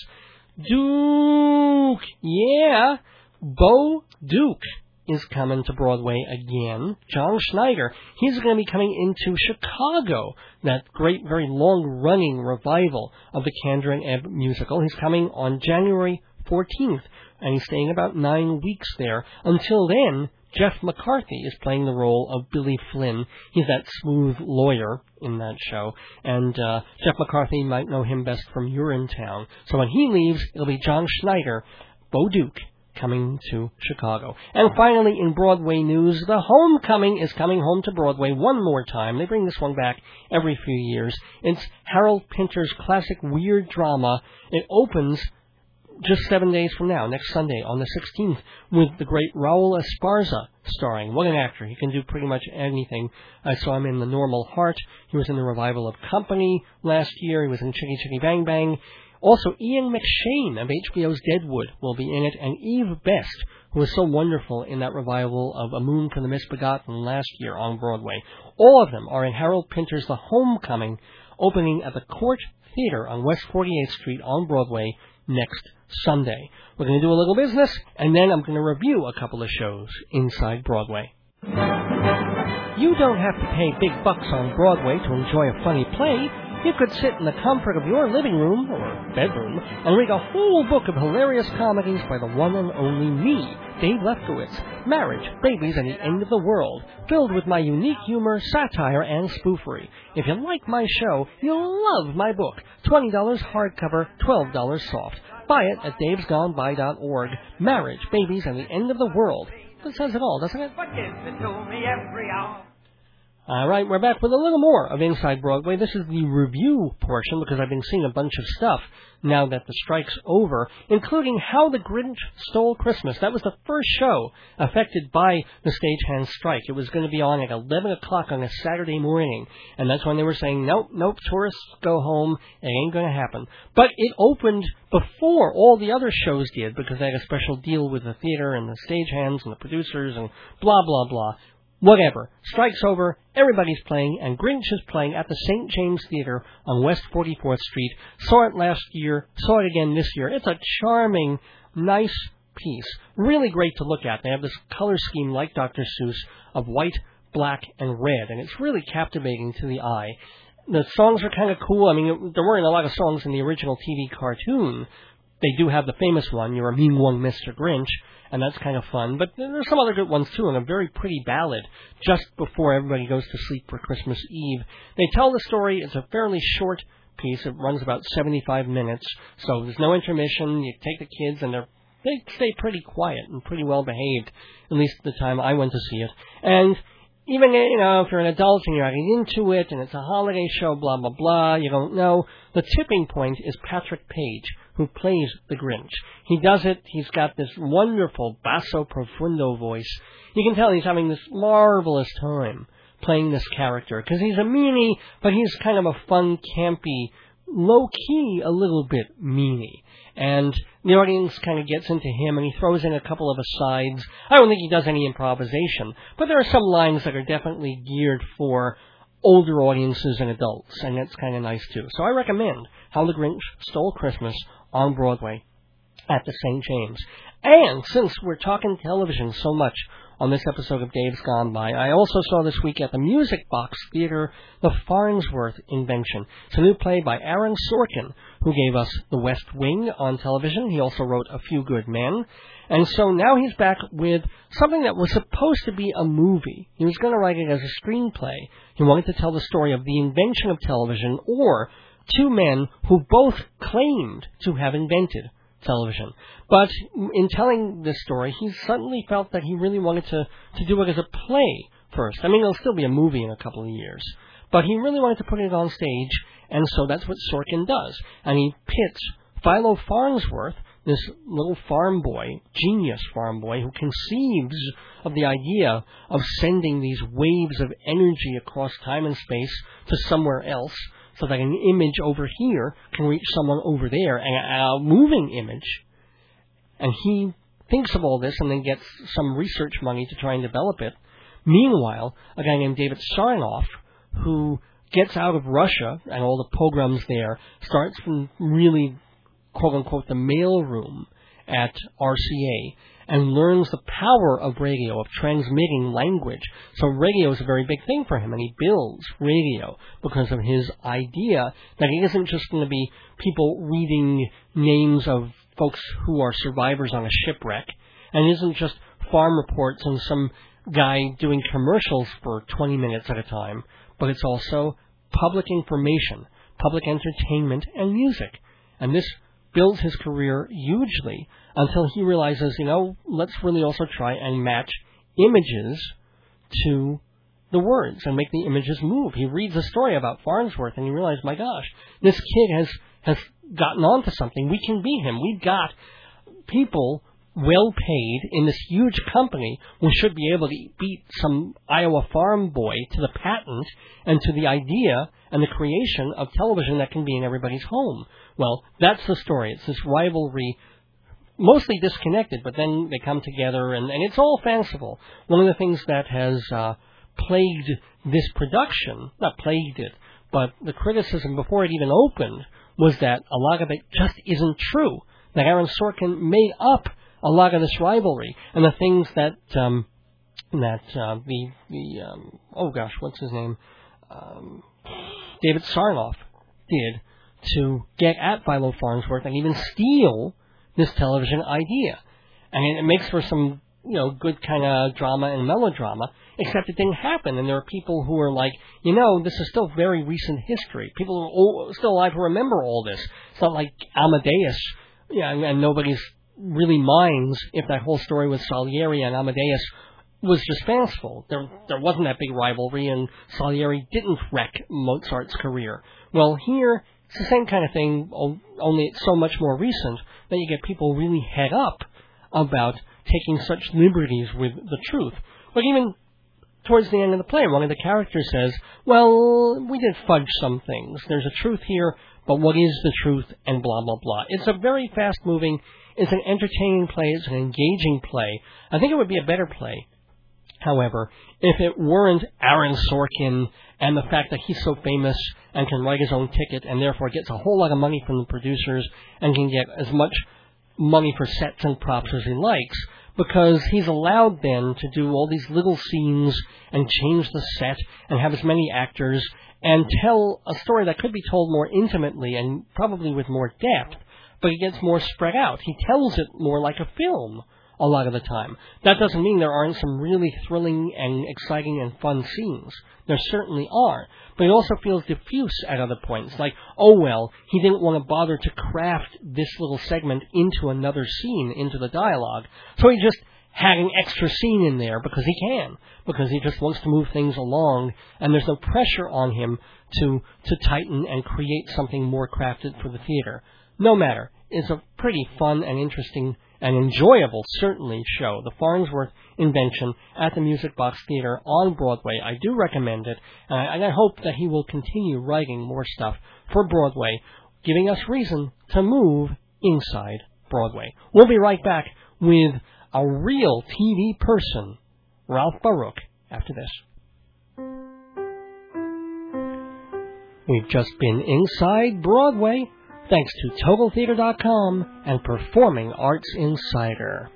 Duke! Yeah! Bo Duke is coming to Broadway again. John Schneider, he's going to be coming into Chicago, that great, very long-running revival of the Kander and Ebb musical. He's coming on January 14th, and he's staying about 9 weeks there. Until then, Jeff McCarthy is playing the role of Billy Flynn. He's that smooth lawyer in that show, and Jeff McCarthy might know him best from Urinetown. So when he leaves, it'll be John Schneider, Bo Duke, coming to Chicago. And finally, in Broadway news, The Homecoming is coming home to Broadway one more time. They bring this one back every few years. It's Harold Pinter's classic weird drama. It opens just 7 days from now, next Sunday, on the 16th, with the great Raul Esparza starring. What an actor. He can do pretty much anything. I saw him in The Normal Heart. He was in the revival of Company last year. He was in Chitty Chitty Bang Bang. Also, Ian McShane of HBO's Deadwood will be in it, and Eve Best, who was so wonderful in that revival of A Moon for the Misbegotten last year on Broadway. All of them are in Harold Pinter's The Homecoming, opening at the Court Theater on West 48th Street on Broadway next Sunday. We're going to do a little business, and then I'm going to review a couple of shows inside Broadway. You don't have to pay big bucks on Broadway to enjoy a funny play. You could sit in the comfort of your living room or bedroom and read a whole book of hilarious comedies by the one and only me, Dave Lefkowitz. Marriage, Babies, and the End of the World, filled with my unique humor, satire, and spoofery. If you like my show, you'll love my book. $20 hardcover, $12 soft. Buy it at davesgoneby.org. Marriage, Babies, and the End of the World. That says it all, doesn't it? All right, we're back with a little more of Inside Broadway. This is the review portion because I've been seeing a bunch of stuff now that the strike's over, including How the Grinch Stole Christmas. That was the first show affected by the stagehand strike. It was going to be on at 11 o'clock on a Saturday morning, and that's when they were saying, nope, tourists go home, it ain't going to happen. But it opened before all the other shows did because they had a special deal with the theater and the stagehands and the producers and blah, blah, blah. Whatever. Strike's over, everybody's playing, and Grinch is playing at the St. James Theater on West 44th Street. Saw it last year, saw it again this year. It's a charming, nice piece. Really great to look at. They have this color scheme like Dr. Seuss of white, black, and red, and it's really captivating to the eye. The songs are kind of cool. I mean, there weren't a lot of songs in the original TV cartoon. They do have the famous one, You're a Mean One, Mr. Grinch, and that's kind of fun. But there's some other good ones, too, and a very pretty ballad just before everybody goes to sleep for Christmas Eve. They tell the story. It's a fairly short piece. It runs about 75 minutes, so there's no intermission. You take the kids, and they stay pretty quiet and pretty well behaved, at least at the time I went to see it. And even, if you're an adult and you're adding into it, and it's a holiday show, blah, blah, blah, you don't know. The tipping point is Patrick Page, who plays the Grinch. He does it. He's got this wonderful basso profundo voice. You can tell he's having this marvelous time playing this character, because he's a meanie, but he's kind of a fun, campy, low-key, a little bit meanie. And the audience kind of gets into him, and he throws in a couple of asides. I don't think he does any improvisation, but there are some lines that are definitely geared for older audiences and adults, and that's kind of nice, too. So I recommend How the Grinch Stole Christmas on Broadway at the St. James. And since we're talking television so much on this episode of Dave's Gone By, I also saw this week at the Music Box Theater The Farnsworth Invention. It's a new play by Aaron Sorkin, who gave us The West Wing on television. He also wrote A Few Good Men. And so now he's back with something that was supposed to be a movie. He was going to write it as a screenplay. He wanted to tell the story of the invention of television, or two men who both claimed to have invented television. But in telling this story, he suddenly felt that he really wanted to do it as a play first. I mean, it'll still be a movie in a couple of years. But he really wanted to put it on stage, and so that's what Sorkin does. And he pits Philo Farnsworth, this little farm boy, genius farm boy, who conceives of the idea of sending these waves of energy across time and space to somewhere else, so that an image over here can reach someone over there, a moving image. And he thinks of all this and then gets some research money to try and develop it. Meanwhile, a guy named David Sarnoff, who gets out of Russia and all the pogroms there, starts from really, quote-unquote, the mailroom at RCA, and learns the power of radio, of transmitting language. So radio is a very big thing for him, and he builds radio because of his idea that it isn't just going to be people reading names of folks who are survivors on a shipwreck, and it isn't just farm reports and some guy doing commercials for 20 minutes at a time, but it's also public information, public entertainment, and music. And this builds his career hugely until he realizes, let's really also try and match images to the words and make the images move. He reads a story about Farnsworth and he realizes, my gosh, this kid has gotten onto something. We can be him. We've got people well paid in this huge company who should be able to beat some Iowa farm boy to the patent and to the idea and the creation of television that can be in everybody's home. Well, that's the story. It's this rivalry, mostly disconnected, but then they come together, and it's all fanciful. One of the things that has plagued this production, not plagued it, but the criticism before it even opened, was that a lot of it just isn't true, that Aaron Sorkin made up a lot of this rivalry, and the things that what's his name, David Sarnoff did to get at Philo Farnsworth and even steal this television idea. And it makes for some, good kind of drama and melodrama, except it didn't happen. And there are people who are like, this is still very recent history. People are still alive who remember all this. It's not like Amadeus, and nobody's really minds if that whole story with Salieri and Amadeus was just fanciful. There wasn't that big rivalry, and Salieri didn't wreck Mozart's career. Well, here, it's the same kind of thing, only it's so much more recent that you get people really head up about taking such liberties with the truth. But even towards the end of the play, one of the characters says, well, we did fudge some things. There's a truth here, but what is the truth, and blah, blah, blah. It's a very fast-moving, it's an entertaining play, it's an engaging play. I think it would be a better play, however, if it weren't Aaron Sorkin and the fact that he's so famous and can write his own ticket and therefore gets a whole lot of money from the producers and can get as much money for sets and props as he likes, because he's allowed then to do all these little scenes and change the set and have as many actors and tell a story that could be told more intimately and probably with more depth, but it gets more spread out. He tells it more like a film a lot of the time. That doesn't mean there aren't some really thrilling and exciting and fun scenes. There certainly are. But it also feels diffuse at other points. Like, he didn't want to bother to craft this little segment into another scene, into the dialogue. So he just had an extra scene in there because he can. Because he just wants to move things along, and there's no pressure on him to tighten and create something more crafted for the theater. No matter. It's a pretty fun and interesting and enjoyable, certainly, show. The Farnsworth Invention at the Music Box Theater on Broadway. I do recommend it, and I hope that he will continue writing more stuff for Broadway, giving us reason to move inside Broadway. We'll be right back with a real TV person, Ralph Baruch, after this. We've just been inside Broadway, thanks to TotalTheater.com and Performing Arts Insider.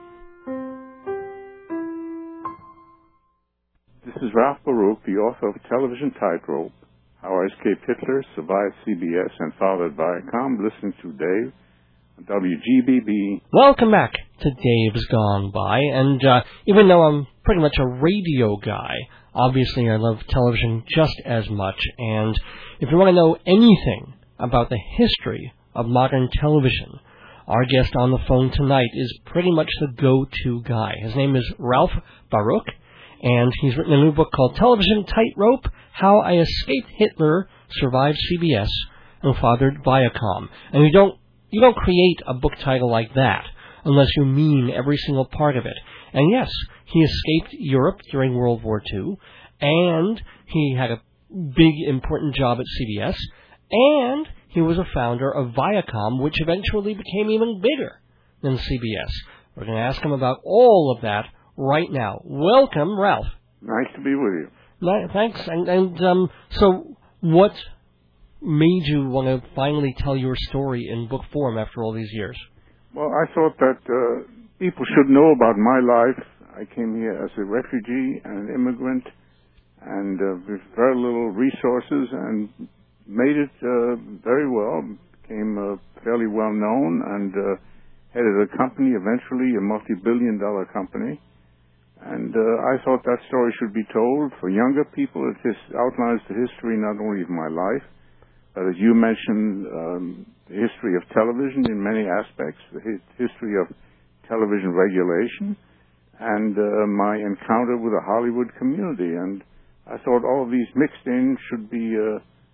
This is Ralph Baruch, the author of Television Tightrope, How I Escaped Hitler, Survived CBS, and Followed Viacom. Listen to Dave on WGBB. Welcome back to Dave's Gone By, and even though I'm pretty much a radio guy, obviously I love television just as much, and if you want to know anything about the history of modern television, our guest on the phone tonight is pretty much the go-to guy. His name is Ralph Baruch, and he's written a new book called Television Tightrope, How I Escaped Hitler, Survived CBS, and Fathered Viacom. And you don't create a book title like that unless you mean every single part of it. And yes, he escaped Europe during World War II, and he had a big, important job at CBS, and he was a founder of Viacom, which eventually became even bigger than CBS. We're going to ask him about all of that right now. Welcome, Ralph. Nice to be with you. Thanks. And so what made you want to finally tell your story in book form after all these years? Well, I thought that people should know about my life. I came here as a refugee and an immigrant, and with very little resources, and made it very well, became fairly well known, and headed a company, eventually a multi-billion-dollar company. And I thought that story should be told for younger people. It just outlines the history not only of my life, but as you mentioned, the history of television in many aspects, the history of television regulation, and my encounter with the Hollywood community. And I thought all of these mixed in should be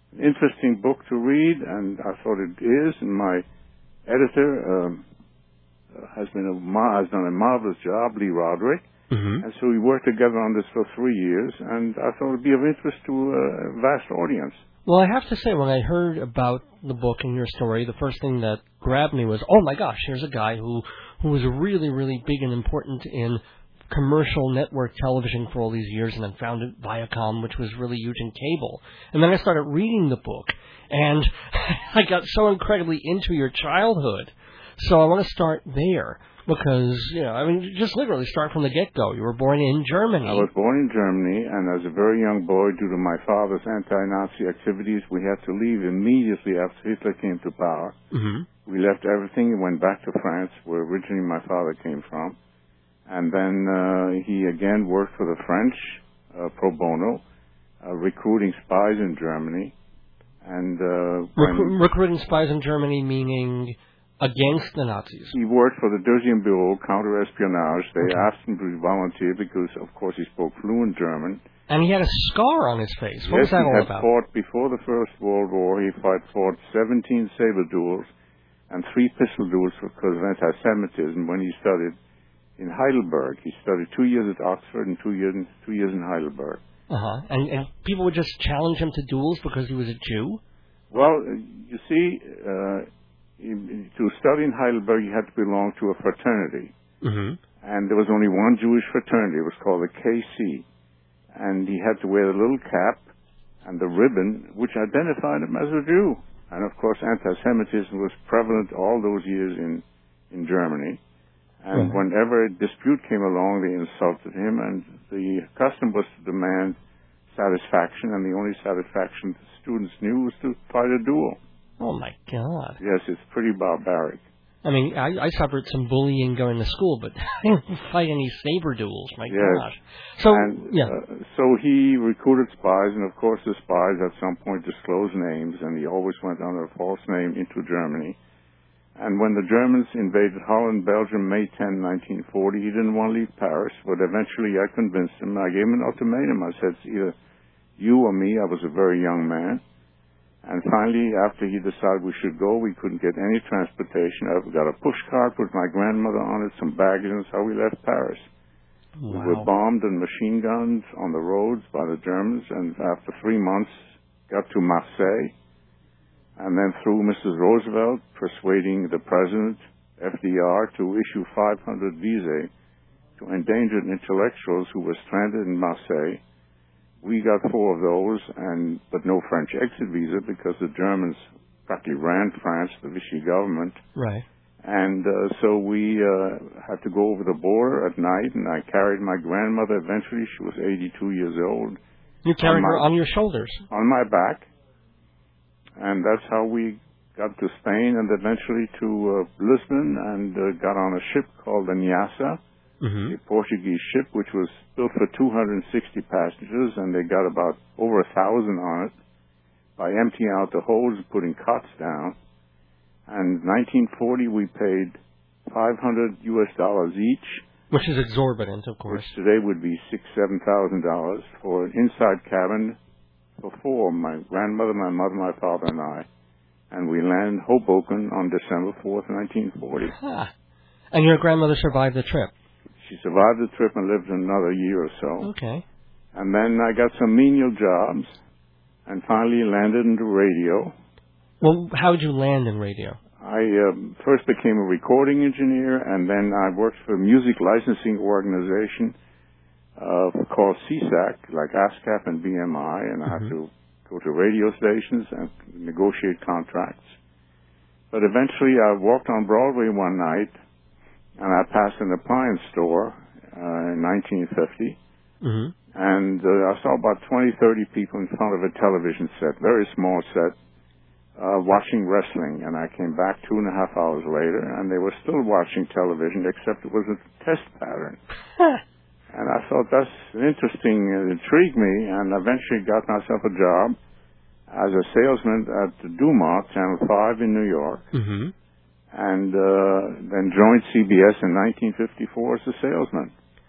interesting book to read, and I thought it is. And my editor has done a marvelous job, Lee Roderick. Mm-hmm. And so we worked together on this for 3 years, and I thought it would be of interest to a vast audience. Well, I have to say, when I heard about the book and your story, the first thing that grabbed me was, oh my gosh, here's a guy who was really, really big and important in commercial network television for all these years, and then founded Viacom, which was really huge in cable. And then I started reading the book, and I got so incredibly into your childhood. So I want to start there. Because, just literally start from the get-go. You were born in Germany. I was born in Germany, and as a very young boy, due to my father's anti-Nazi activities, we had to leave immediately after Hitler came to power. Mm-hmm. We left everything and went back to France, where originally my father came from. And then he again worked for the French, pro bono, recruiting spies in Germany. And recruiting spies in Germany meaning against the Nazis? He worked for the Deuxième Bureau, counter-espionage. They asked him to volunteer because, of course, he spoke fluent German. And he had a scar on his face. What was that all about? He had fought before the First World War. He fought 17 saber duels and 3 pistol duels because of anti-Semitism when he studied in Heidelberg. He studied 2 years at Oxford and 2 years in Heidelberg. Uh-huh. And people would just challenge him to duels because he was a Jew? Well, you see, to study in Heidelberg, you had to belong to a fraternity. Mm-hmm. And there was only one Jewish fraternity. It was called the KC. And he had to wear the little cap and the ribbon, which identified him as a Jew. And, of course, anti-Semitism was prevalent all those years in Germany. And whenever a dispute came along, they insulted him. And the custom was to demand satisfaction. And the only satisfaction the students knew was to fight a duel. Oh, my God. Yes, it's pretty barbaric. I mean, I suffered some bullying going to school, but I didn't fight any saber duels. My gosh. So, so he recruited spies, and of course the spies at some point disclosed names, and he always went under a false name into Germany. And when the Germans invaded Holland, Belgium, May 10, 1940, he didn't want to leave Paris, but eventually I convinced him. I gave him an ultimatum. I said, it's either you or me. I was a very young man. And finally, after he decided we should go, we couldn't get any transportation. I got a pushcart with my grandmother on it, some baggage, and that's how we left Paris. Wow. We were bombed and machine gunned on the roads by the Germans, and after 3 months, got to Marseille, and then through Mrs. Roosevelt, persuading the president, FDR, to issue 500 visas to endangered intellectuals who were stranded in Marseille. We got 4 of those, but no French exit visa because the Germans practically ran France, the Vichy government. Right. And so we had to go over the border at night, and I carried my grandmother. Eventually, she was 82 years old. You carried her on your shoulders? On my back. And that's how we got to Spain and eventually to Lisbon and got on a ship called the Nyassa. Mm-hmm. A Portuguese ship which was built for 260 passengers, and they got about over 1,000 on it by emptying out the holds and putting cots down. And in 1940 we paid $500 each, which is exorbitant, of course. Which today would be $6,000-7,000 for an inside cabin for 4: my grandmother, my mother, my father, and I. And we landed in Hoboken on December 4th, 1940. Huh. And your grandmother survived the trip? She survived the trip and lived another year or so. Okay. And then I got some menial jobs and finally landed into radio. Well, how did you land in radio? I first became a recording engineer, and then I worked for a music licensing organization called CSAC, like ASCAP and BMI, and I had to go to radio stations and negotiate contracts. But eventually I walked on Broadway one night, and I passed an appliance store in 1950, and I saw about 20, 30 people in front of a television set, very small set, watching wrestling. And I came back 2.5 hours later, and they were still watching television, except it was a test pattern. And I thought that's interesting, it intrigued me, and eventually got myself a job as a salesman at Dumont, Channel 5 in New York. And then joined CBS in 1954 as a salesman.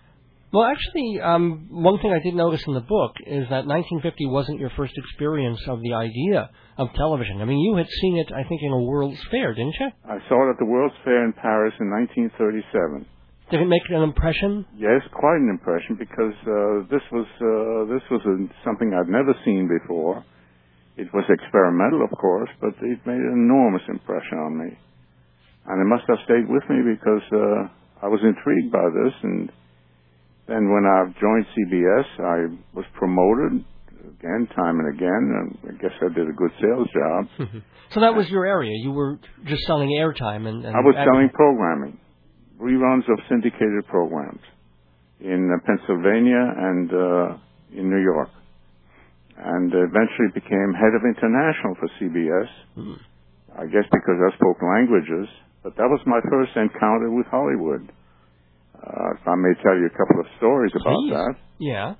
Well, actually, one thing I did notice in the book is that 1950 wasn't your first experience of the idea of television. I mean, you had seen it, I think, in a World's Fair, didn't you? I saw it at the World's Fair in Paris in 1937. Did it make an impression? Yes, quite an impression, because this was something I'd never seen before. It was experimental, of course, but it made an enormous impression on me. And it must have stayed with me because I was intrigued by this. And then when I joined CBS, I was promoted again, time and again, and I guess I did a good sales job. So that was your area. You were just selling airtime and I was selling programming, reruns of syndicated programs in Pennsylvania and in New York. And eventually became head of international for CBS, I guess because I spoke languages. But that was my first encounter with Hollywood. If I may tell you a couple of stories about that. Yeah.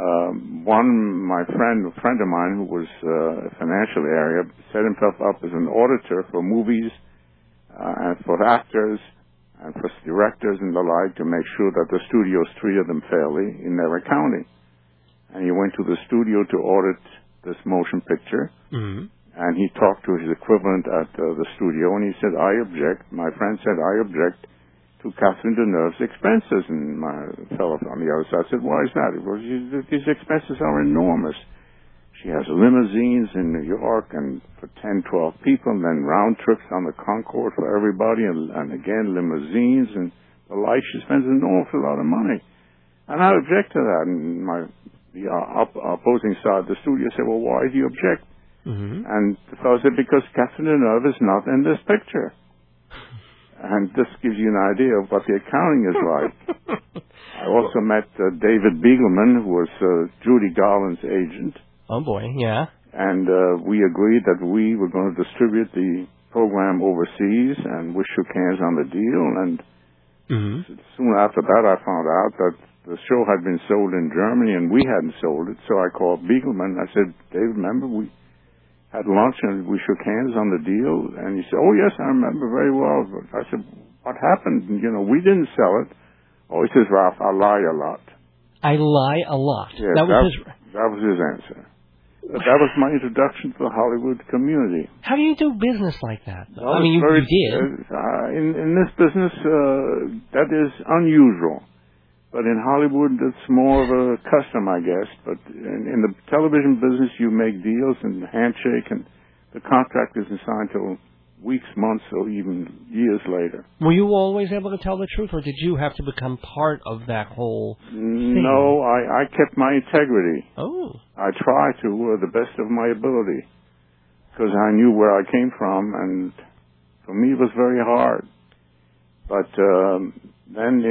My friend of mine who was a financial area set himself up as an auditor for movies and for actors and for directors and the like to make sure that the studios treated them fairly in their accounting. And he went to the studio to audit this motion picture, and he talked to his equivalent at the studio, and he said, my friend said, I object to Catherine Deneuve's expenses. And my fellow on the other side said, why is that? He goes, these expenses are enormous. She has limousines in New York and for 10, 12 people, and then round trips on the Concorde for everybody, and again, limousines and the like. She spends an awful lot of money. And I object to that. And the opposing side of the studio said, well, why do you object? And the fellow said, because Catherine Deneuve is not in this picture. And this gives you an idea of what the accounting is like. I also met David Beagleman, who was Judy Garland's agent. Oh, boy, yeah. And we agreed that we were going to distribute the program overseas, and we shook hands on the deal. And soon after that, I found out that the show had been sold in Germany, and we hadn't sold it. So I called Beagleman. I said, David, remember, we had lunch, and we shook hands on the deal. And he said, oh, yes, I remember very well. But I said, what happened? And, we didn't sell it. Oh, he says, Ralph, I lie a lot. I lie a lot. Yes, that was his answer. But that was my introduction to the Hollywood community. How do you do business like that? Well, I mean, you did. In this business, that is unusual. But in Hollywood, it's more of a custom, I guess. But in the television business, you make deals and handshake, and the contract isn't signed till weeks, months, or even years later. Were you always able to tell the truth, or did you have to become part of that whole thing? No, I kept my integrity. Oh. I tried to the best of my ability, because I knew where I came from, and for me it was very hard. But then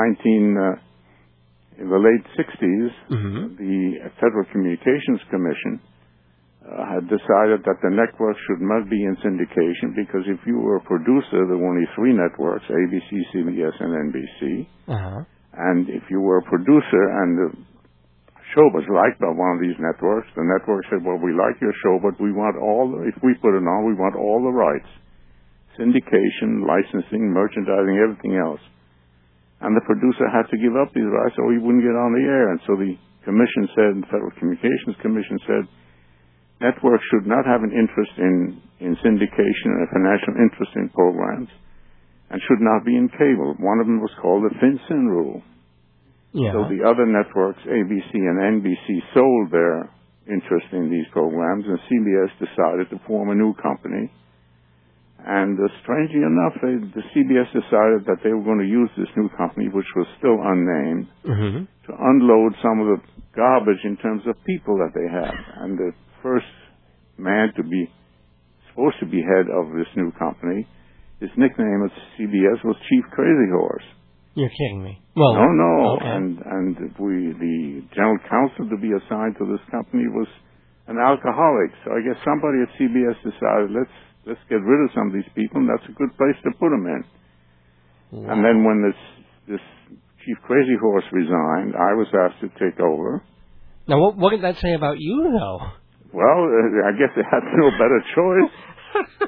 in the late 60s, the Federal Communications Commission had decided that the networks should not be in syndication, because if you were a producer, there were only 3 networks, ABC, CBS, and NBC. And if you were a producer and the show was liked by one of these networks, the network said, well, we like your show, but we want if we put it on, we want all the rights. Syndication, licensing, merchandising, everything else. And the producer had to give up these rights or he wouldn't get on the air. And so the commission said, the Federal Communications Commission said, networks should not have an interest in syndication and a financial interest in programs and should not be in cable. One of them was called the FinCEN rule. Yeah. So the other networks, ABC and NBC, sold their interest in these programs, and CBS decided to form a new company. And strangely enough, the CBS decided that they were going to use this new company, which was still unnamed, to unload some of the garbage in terms of people that they had. And the first man supposed to be head of this new company, his nickname at CBS was Chief Crazy Horse. You're kidding me. Well, no. Okay. And the general counsel to be assigned to this company was an alcoholic. So I guess somebody at CBS decided, let's get rid of some of these people, and that's a good place to put them in. Wow. And then when this Chief Crazy Horse resigned, I was asked to take over. Now, what did that say about you, though? Well, I guess they had no better choice.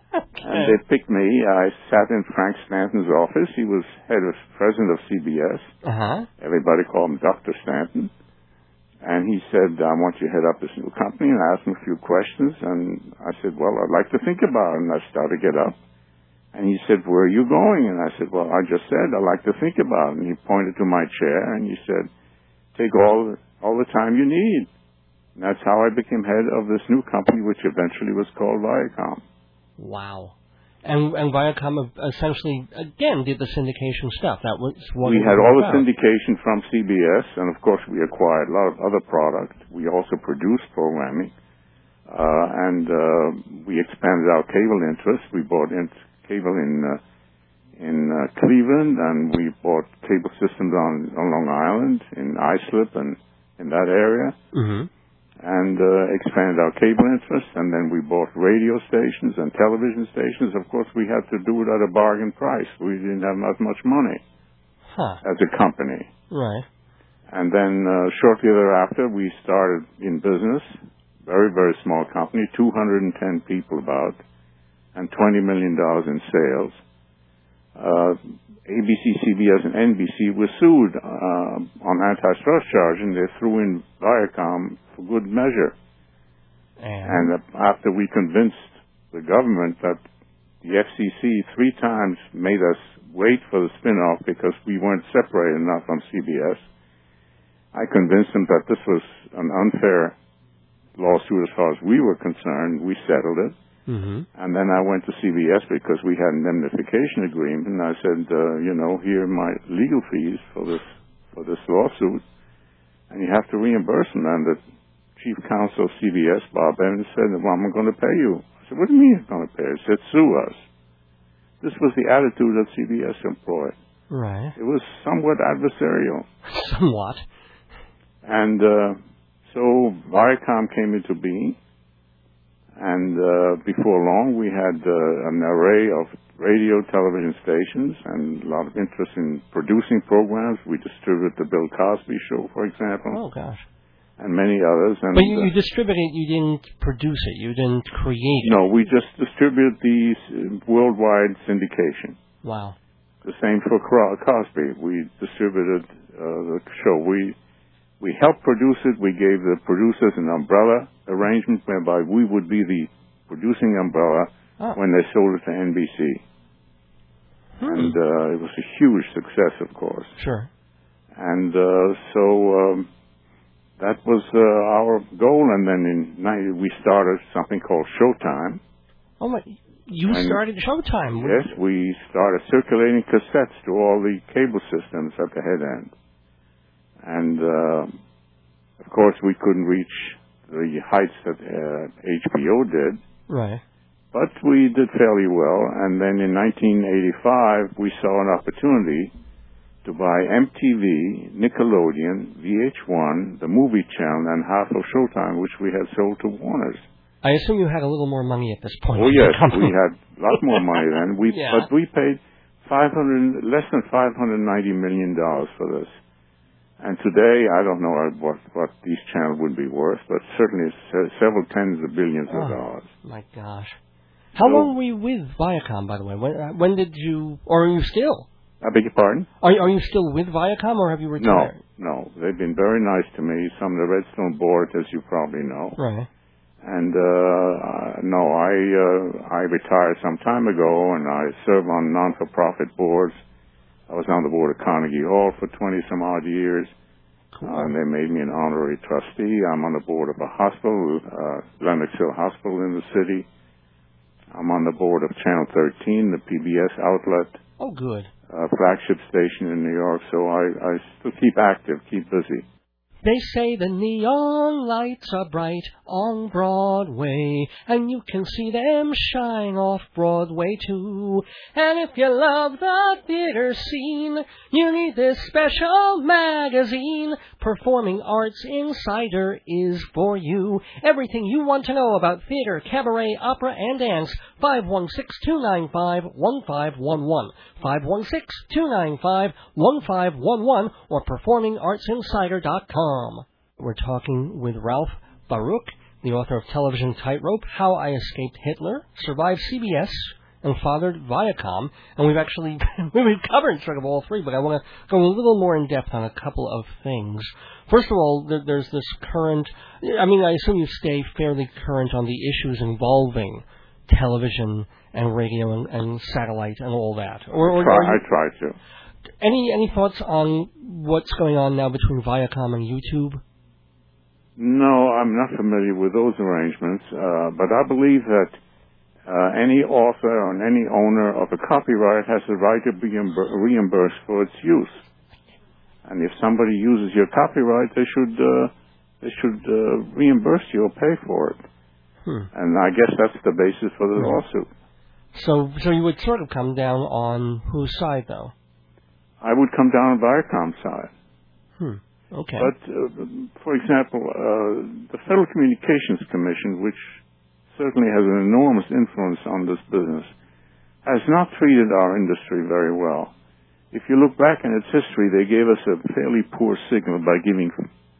Okay. And they picked me. I sat in Frank Stanton's office. He was president of CBS. Uh-huh. Everybody called him Dr. Stanton. And he said, I want you to head up this new company. And I asked him a few questions. And I said, well, I'd like to think about it. And I started to get up. And he said, where are you going? And I said, well, I just said I'd like to think about it. And he pointed to my chair and he said, take all the time you need. And that's how I became head of this new company, which eventually was called Viacom. Wow. And Viacom essentially, again, did the syndication stuff. That was what we had all the syndication from CBS, and of course we acquired a lot of other product. We also produced programming, and we expanded our cable interest. We bought cable in Cleveland, and we bought cable systems on Long Island, in Islip, and in that area. Mm-hmm. And expanded our cable interest, and then we bought radio stations and television stations. Of course, we had to do it at a bargain price. We didn't have that much money as a company. Right. And then shortly thereafter, we started in business, very, very small company, 210 people about, and $20 million in sales. ABC, CBS, and NBC were sued on antitrust charge, and they threw in Viacom for good measure. And after we convinced the government that the FCC 3 times made us wait for the spin-off because we weren't separated enough from CBS, I convinced them that this was an unfair lawsuit as far as we were concerned. We settled it. Mm-hmm. And then I went to CBS because we had an indemnification agreement, and I said, here are my legal fees for this lawsuit, and you have to reimburse them. And the chief counsel of CBS, Bob Evans, said, well, I'm going to pay you. I said, what do you mean you're going to pay? He said, sue us. This was the attitude that CBS employed. Right. It was somewhat adversarial. Somewhat. And so Viacom came into being. And before long, we had an array of radio, television stations, and a lot of interest in producing programs. We distributed the Bill Cosby Show, for example. Oh, gosh. And many others. And, but you distributed it, you didn't produce it, you didn't create it. No, we just distributed the worldwide syndication. Wow. The same for Cosby. We distributed the show. We helped produce it. We gave the producers an umbrella arrangement whereby we would be the producing umbrella when they sold it to NBC. And it was a huge success, of course. Sure. And so that was our goal. And then we started something called Showtime. Oh, my. You started Showtime? Yes, we started circulating cassettes to all the cable systems at the head end. And, of course, we couldn't reach the heights that HBO did. Right. But we did fairly well. And then in 1985, we saw an opportunity to buy MTV, Nickelodeon, VH1, the Movie Channel, and half of Showtime, which we had sold to Warner's. I assume you had a little more money at this point. Oh, yes. We had a lot more money then. But we paid less than $590 million for this. And today, I don't know what these channels would be worth, but certainly several tens of billions of dollars. My gosh. How long were you with Viacom, by the way? When did you, or are you still? I beg your pardon? Are you still with Viacom, or have you retired? No. They've been very nice to me. Some of the Redstone board, as you probably know. Right. And, I retired some time ago, and I serve on non-for-profit boards. I was on the board of Carnegie Hall for 20-some-odd years. Cool. And they made me an honorary trustee. I'm on the board of a hospital, Lenox Hill Hospital in the city. I'm on the board of Channel 13, the PBS outlet. Oh, good. Flagship station in New York. So I still keep active, keep busy. They say the neon lights are bright on Broadway, and you can see them shine off Broadway too. And if you love the theater scene, you need this special magazine. Performing Arts Insider is for you. Everything you want to know about theater, cabaret, opera, and dance. 516-295-1511. 516-295-1511 or performingartsinsider.com. We're talking with Ralph Baruch, the author of Television Tightrope, How I Escaped Hitler, Survived CBS, and Fathered Viacom. And we've actually we've covered sort of all three, but I want to go a little more in depth on a couple of things. First of all, there's this current, I mean, I assume you stay fairly current on the issues involving television and radio and satellite and all that. I try to. Any thoughts on what's going on now between Viacom and YouTube? No, I'm not familiar with those arrangements, but I believe that any author or any owner of a copyright has the right to be reimbursed for its use. And if somebody uses your copyright, they should reimburse you or pay for it. And I guess that's the basis for the lawsuit. So you would sort of come down on whose side, though? I would come down on Viacom's side. Okay. But, for example, the Federal Communications Commission, which certainly has an enormous influence on this business, has not treated our industry very well. If you look back in its history, they gave us a fairly poor signal by giving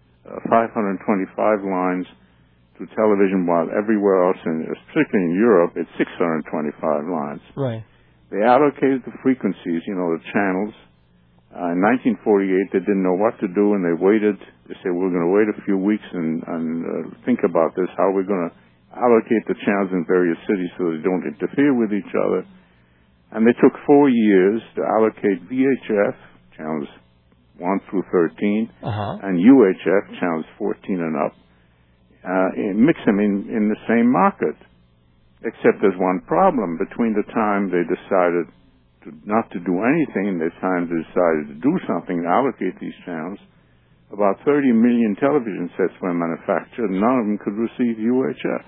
525 lines to television, while everywhere else, particularly in Europe, it's 625 lines. Right. They allocated the frequencies, the channels. In 1948, they didn't know what to do, and they waited. They said, we're going to wait a few weeks and think about this, how we're going to allocate the channels in various cities so they don't interfere with each other. And they took 4 years to allocate VHF, channels 1 through 13, and UHF, channels 14 and up, and mix them in the same market. Except there's one problem. Between the time they decided not to do anything and the time they decided to do something, to allocate these channels, about 30 million television sets were manufactured, and none of them could receive UHF.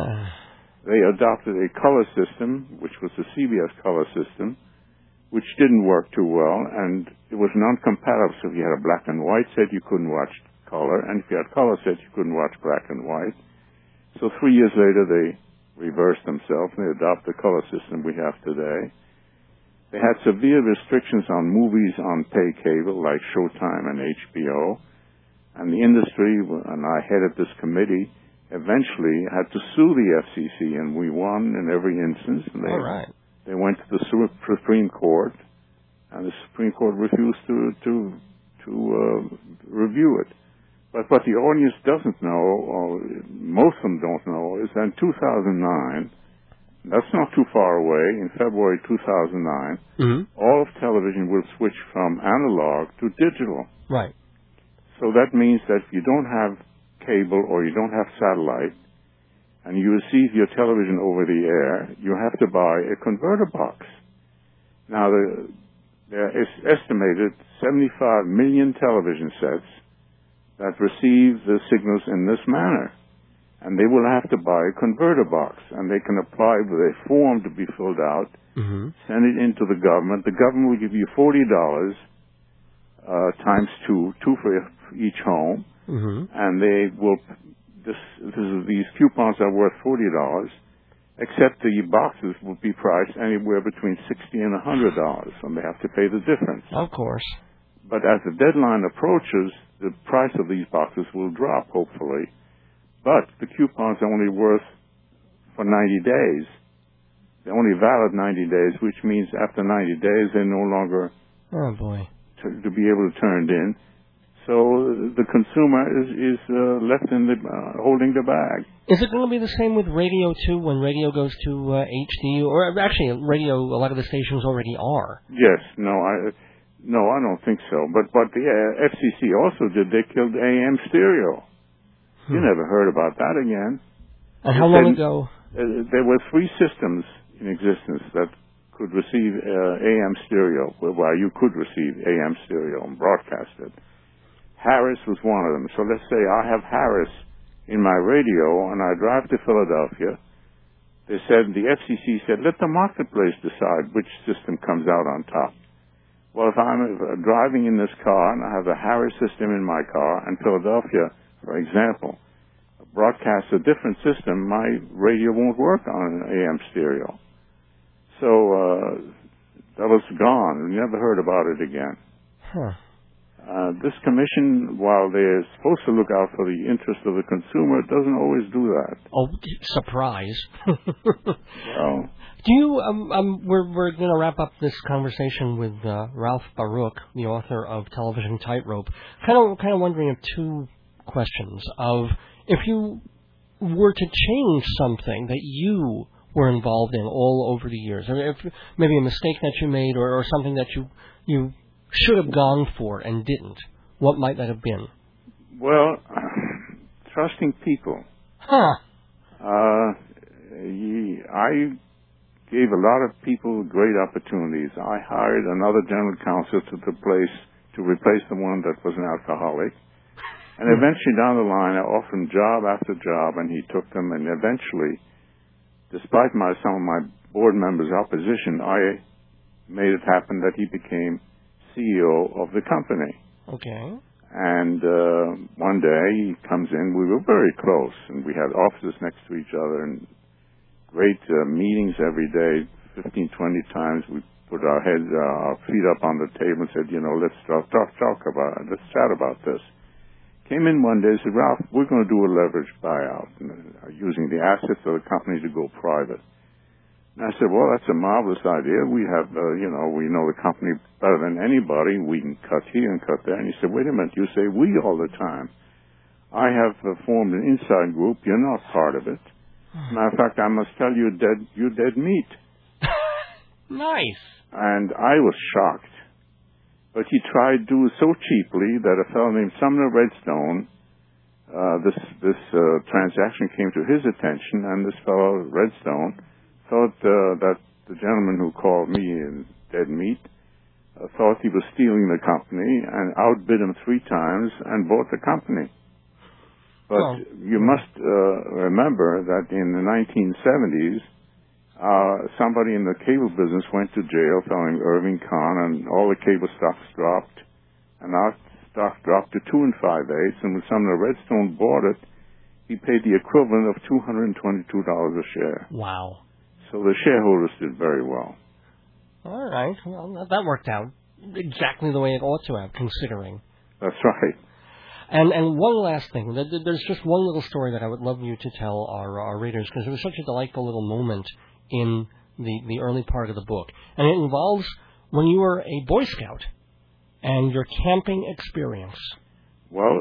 They adopted a color system, which was the CBS color system, which didn't work too well, and it was non-compatible. So if you had a black and white set, you couldn't watch color, and if you had color sets, you couldn't watch black and white. So 3 years later, they reversed themselves, and they adopted the color system we have today. They had severe restrictions on movies on pay cable, like Showtime and HBO, and the industry, and I headed this committee, eventually had to sue the FCC, and we won in every instance. And they went to the Supreme Court, and the Supreme Court refused to review it. But what the audience doesn't know, or most of them don't know, is that in 2009, that's not too far away, in February 2009, all of television will switch from analog to digital. Right. So that means that if you don't have cable or you don't have satellite, and you receive your television over the air, you have to buy a converter box. Now, there is estimated 75 million television sets that receive the signals in this manner. And they will have to buy a converter box, and they can apply with a form to be filled out, send it into the government. The government will give you $40 times two for each home, and they will. These coupons are worth $40, except the boxes will be priced anywhere between $60 and $100, and they have to pay the difference. Of course. But as the deadline approaches, the price of these boxes will drop, hopefully. But the coupons are only worth for 90 days. They're only valid 90 days, which means after 90 days they're no longer to be able to turn it in. So the consumer is left in holding the bag. Is it going to be the same with radio too? When radio goes to HD, or actually radio, a lot of the stations already are. Yes. No, I don't think so. But the FCC also did. They killed AM stereo. You never heard about that again. And how long ago? There were 3 systems in existence that could receive AM stereo, where you could receive AM stereo and broadcast it. Harris was one of them. So let's say I have Harris in my radio, and I drive to Philadelphia. The FCC said, let the marketplace decide which system comes out on top. Well, if I'm driving in this car and I have the Harris system in my car, and Philadelphia, for example, broadcasts a different system, my radio won't work on an AM stereo. So that was gone. We never heard about it again. This commission, while they're supposed to look out for the interest of the consumer, doesn't always do that. Oh, surprise. Well, do you, we're going to wrap up this conversation with Ralph Baruch, the author of Television Tightrope. Kind of wondering of two questions. Of if you were to change something that you were involved in all over the years, or if maybe a mistake that you made, or something that you should have gone for and didn't, what might that have been? Well, trusting people. Huh. I gave a lot of people great opportunities. I hired another general counsel to replace the one that was an alcoholic. And eventually down the line, I offered him job after job, and he took them. And eventually, despite some of my board members' opposition, I made it happen that he became CEO of the company. Okay. And one day he comes in. We were very close, and we had offices next to each other, and great meetings every day, 15, 20 times. We put our feet up on the table and said, let's talk about it. Let's chat about this. Came in one day and said, Ralph, we're going to do a leveraged buyout, using the assets of the company to go private. And I said, well, that's a marvelous idea. We have, we know the company better than anybody. We can cut here and cut there. And he said, wait a minute, you say we all the time. I have formed an inside group. You're not part of it. Matter of fact, I must tell you, you're dead meat. Nice. And I was shocked. But he tried to do it so cheaply that a fellow named Sumner Redstone, this transaction came to his attention, and this fellow, Redstone, thought that the gentleman who called me dead meat thought he was stealing the company and outbid him 3 times and bought the company. But you must remember that in the 1970s, somebody in the cable business went to jail, a fellow named Irving Kahn, and all the cable stocks dropped, and our stock dropped to 2 5/8, and when Sumner Redstone bought it, he paid the equivalent of $222 a share. Wow. So the shareholders did very well. All right. Well, that worked out exactly the way it ought to have, considering. That's right. And one last thing. There's just one little story that I would love you to tell our readers, because it was such a delightful little moment in the early part of the book. And it involves when you were a Boy Scout and your camping experience. Well,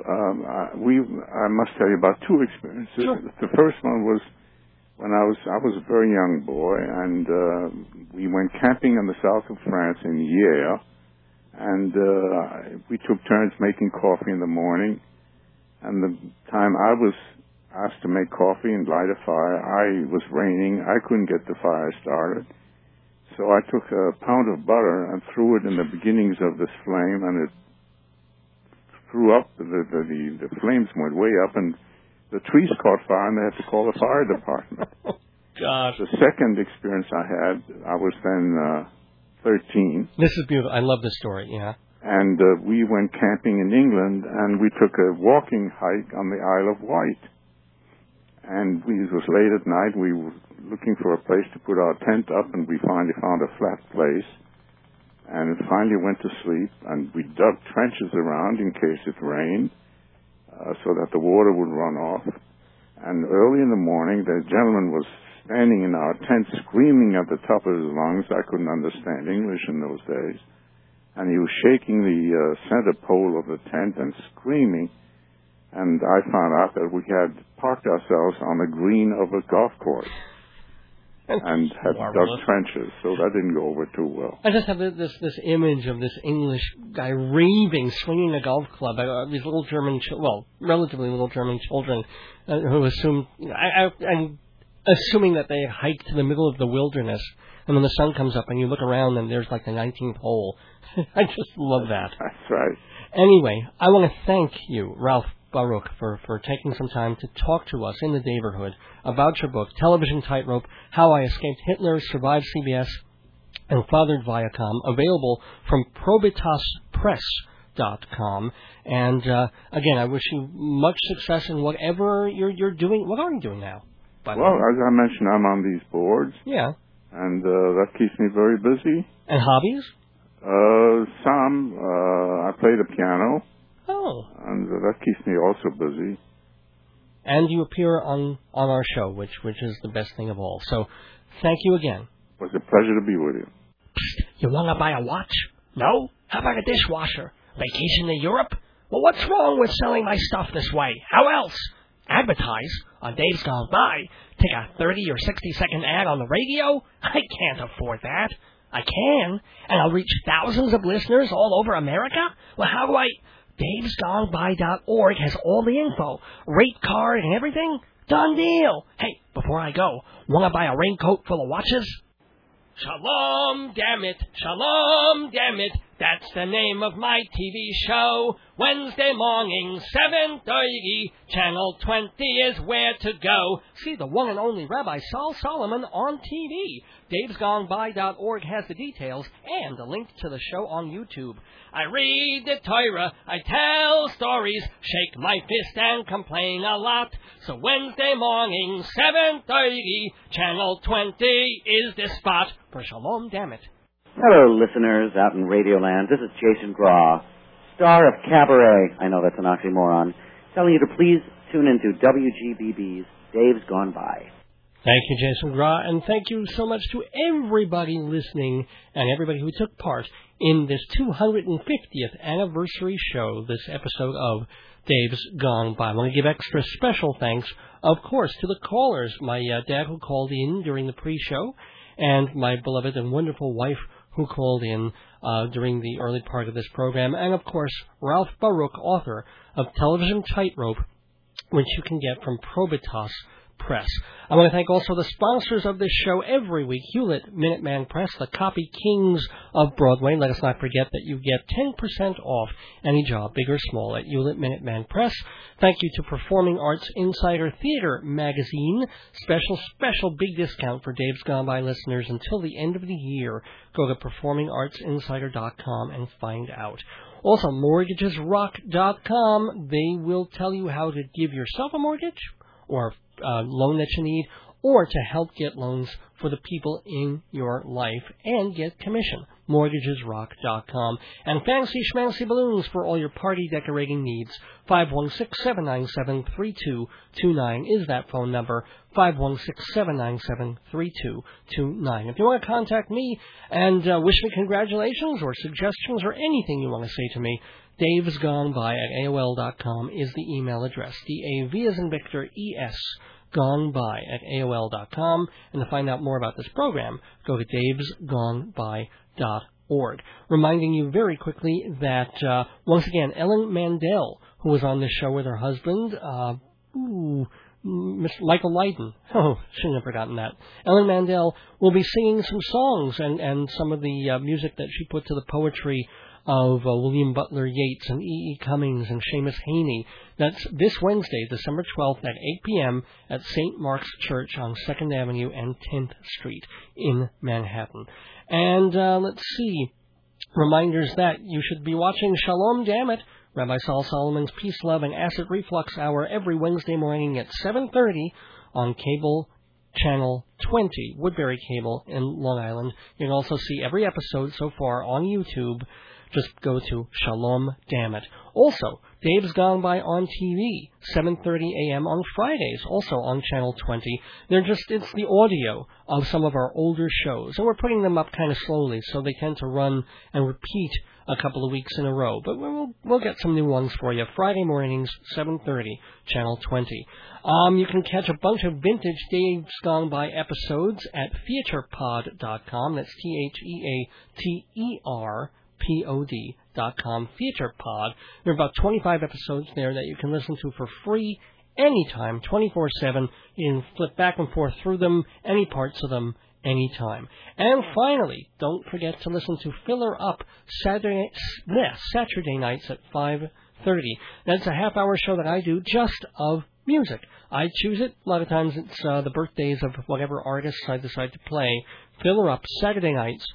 I must tell you about 2 experiences. Sure. The first one was when I was a very young boy, and we went camping in the south of France in Hyères, and we took turns making coffee in the morning. And the time I was asked to make coffee and light a fire, it was raining. I couldn't get the fire started. So I took a pound of butter and threw it in the beginnings of this flame, and it threw up. The flames went way up, and the trees caught fire, and they had to call the fire department. Gosh. The second experience I had, I was then 13. This is beautiful. I love this story, yeah. And we went camping in England, and we took a walking hike on the Isle of Wight. And it was late at night. We were looking for a place to put our tent up, and we finally found a flat place. And finally went to sleep, and we dug trenches around in case it rained, so that the water would run off. And early in the morning, the gentleman was standing in our tent screaming at the top of his lungs. I couldn't understand English in those days. And he was shaking the center pole of the tent and screaming. And I found out that we had parked ourselves on the green of a golf course and had dug trenches, so that didn't go over too well. I just have this image of this English guy raving, swinging a golf club. These little German, relatively little German children who assume, I'm assuming that they hike to the middle of the wilderness, and when the sun comes up and you look around and there's like the 19th hole. I just love that. That's right. Anyway, I want to thank you, Ralph Baruch, for taking some time to talk to us in the Daverhood about your book, Television Tightrope, How I Escaped Hitler, Survived CBS, and Fathered Viacom, available from ProbitasPress.com. And again, I wish you much success in whatever you're doing. What are you doing now? Well, as I mentioned, I'm on these boards. Yeah. And that keeps me very busy. And hobbies? Some. I play the piano. Oh. And that keeps me also busy. And you appear on our show, which is the best thing of all. So, thank you again. It was a pleasure to be with you. Psst, you want to buy a watch? No? How about a dishwasher? Vacation to Europe? Well, what's wrong with selling my stuff this way? How else? Advertise on Dave's Gone By. Take a 30 or 60-second ad on the radio? I can't afford that. I can, and I'll reach thousands of listeners all over America? Well, how do I... DavesGoneBy.org has all the info, rate card and everything. Done deal. Hey, before I go, want to buy a raincoat full of watches? Shalom, damn it. Shalom, damn it. That's the name of my TV show. Wednesday morning, 7:30. Channel 20 is where to go. See the one and only Rabbi Saul Solomon on TV. DavesGoneBy.org has the details and a link to the show on YouTube. I read the Torah, I tell stories, shake my fist and complain a lot. So Wednesday morning, 7:30, Channel 20 is the spot for Shalom, damn it. Hello, listeners out in Radioland. This is Jason Graw, star of Cabaret. I know that's an oxymoron. Telling you to please tune into WGBB's Dave's Gone By. Thank you, Jason Graw, and thank you so much to everybody listening and everybody who took part in this 250th anniversary show, this episode of Dave's Gone By. I want to give extra special thanks, of course, to the callers. My dad who called in during the pre-show, and my beloved and wonderful wife who called in during the early part of this program, and, of course, Ralph Baruch, author of Television Tightrope, which you can get from Probitas Press. I want to thank also the sponsors of this show every week, Hewlett Minuteman Press, the copy kings of Broadway. Let us not forget that you get 10% off any job, big or small, at Hewlett Minuteman Press. Thank you to Performing Arts Insider Theater Magazine. Special big discount for Dave's Gone By listeners until the end of the year. Go to performingartsinsider.com and find out. Also, mortgagesrock.com. They will tell you how to give yourself a mortgage or loan that you need, or to help get loans for the people in your life and get commission. MortgagesRock.com. And Fancy Schmancy Balloons for all your party decorating needs. 516-797-3229 is that phone number. 516-797-3229. If you want to contact me and wish me congratulations or suggestions or anything you want to say to me, davesgoneby@aol.com is the email address. DAV as in Victor, ES, goneby@aol.com. And to find out more about this program, go to davesgoneby.org. Reminding you very quickly that, once again, Ellen Mandel, who was on this show with her husband, Mr. Michael Lydon. Oh, shouldn't have forgotten that. Ellen Mandel will be singing some songs and some of the music that she put to the poetry of William Butler Yeats and E.E. Cummings and Seamus Heaney. That's this Wednesday, December 12th at 8 p.m. at St. Mark's Church on 2nd Avenue and 10th Street in Manhattan. And let's see, reminders that you should be watching Shalom Dammit, Rabbi Saul Solomon's Peace, Love, and Acid Reflux Hour every Wednesday morning at 7:30 on cable Channel 20, Woodbury Cable in Long Island. You can also see every episode so far on YouTube. Just go to Shalom Dammit. Also, Dave's Gone By on TV, 7:30 a.m. on Fridays, also on Channel 20. It's the audio of some of our older shows, and we're putting them up kind of slowly, so they tend to run and repeat a couple of weeks in a row. But we'll get some new ones for you. Friday mornings, 7:30, Channel 20. You can catch a bunch of vintage Dave's Gone By episodes at theaterpod.com. That's TheaterPod.com, TheaterPod. There are about 25 episodes there that you can listen to for free anytime, 24/7. You can flip back and forth through them, any parts of them, anytime. And finally, don't forget to listen to Filler Up Saturday nights at 5:30. That's a half-hour show that I do just of music. I choose it. A lot of times it's the birthdays of whatever artists I decide to play. Filler Up Saturday nights,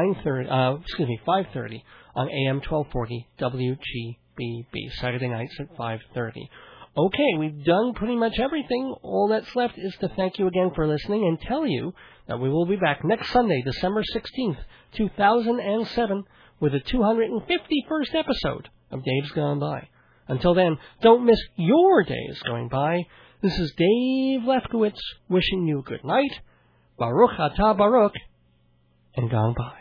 5:30 on AM 1240 WGBB. Saturday nights at 5:30. Okay, we've done pretty much everything. All that's left is to thank you again for listening and tell you that we will be back next Sunday, December 16th, 2007, with the 251st episode of Dave's Gone By. Until then, don't miss your days going by. This is Dave Lefkowitz wishing you good night, Baruch Atah Baruch, and Gone By.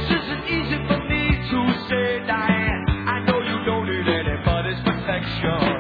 Diane, I know you don't need anybody's protection.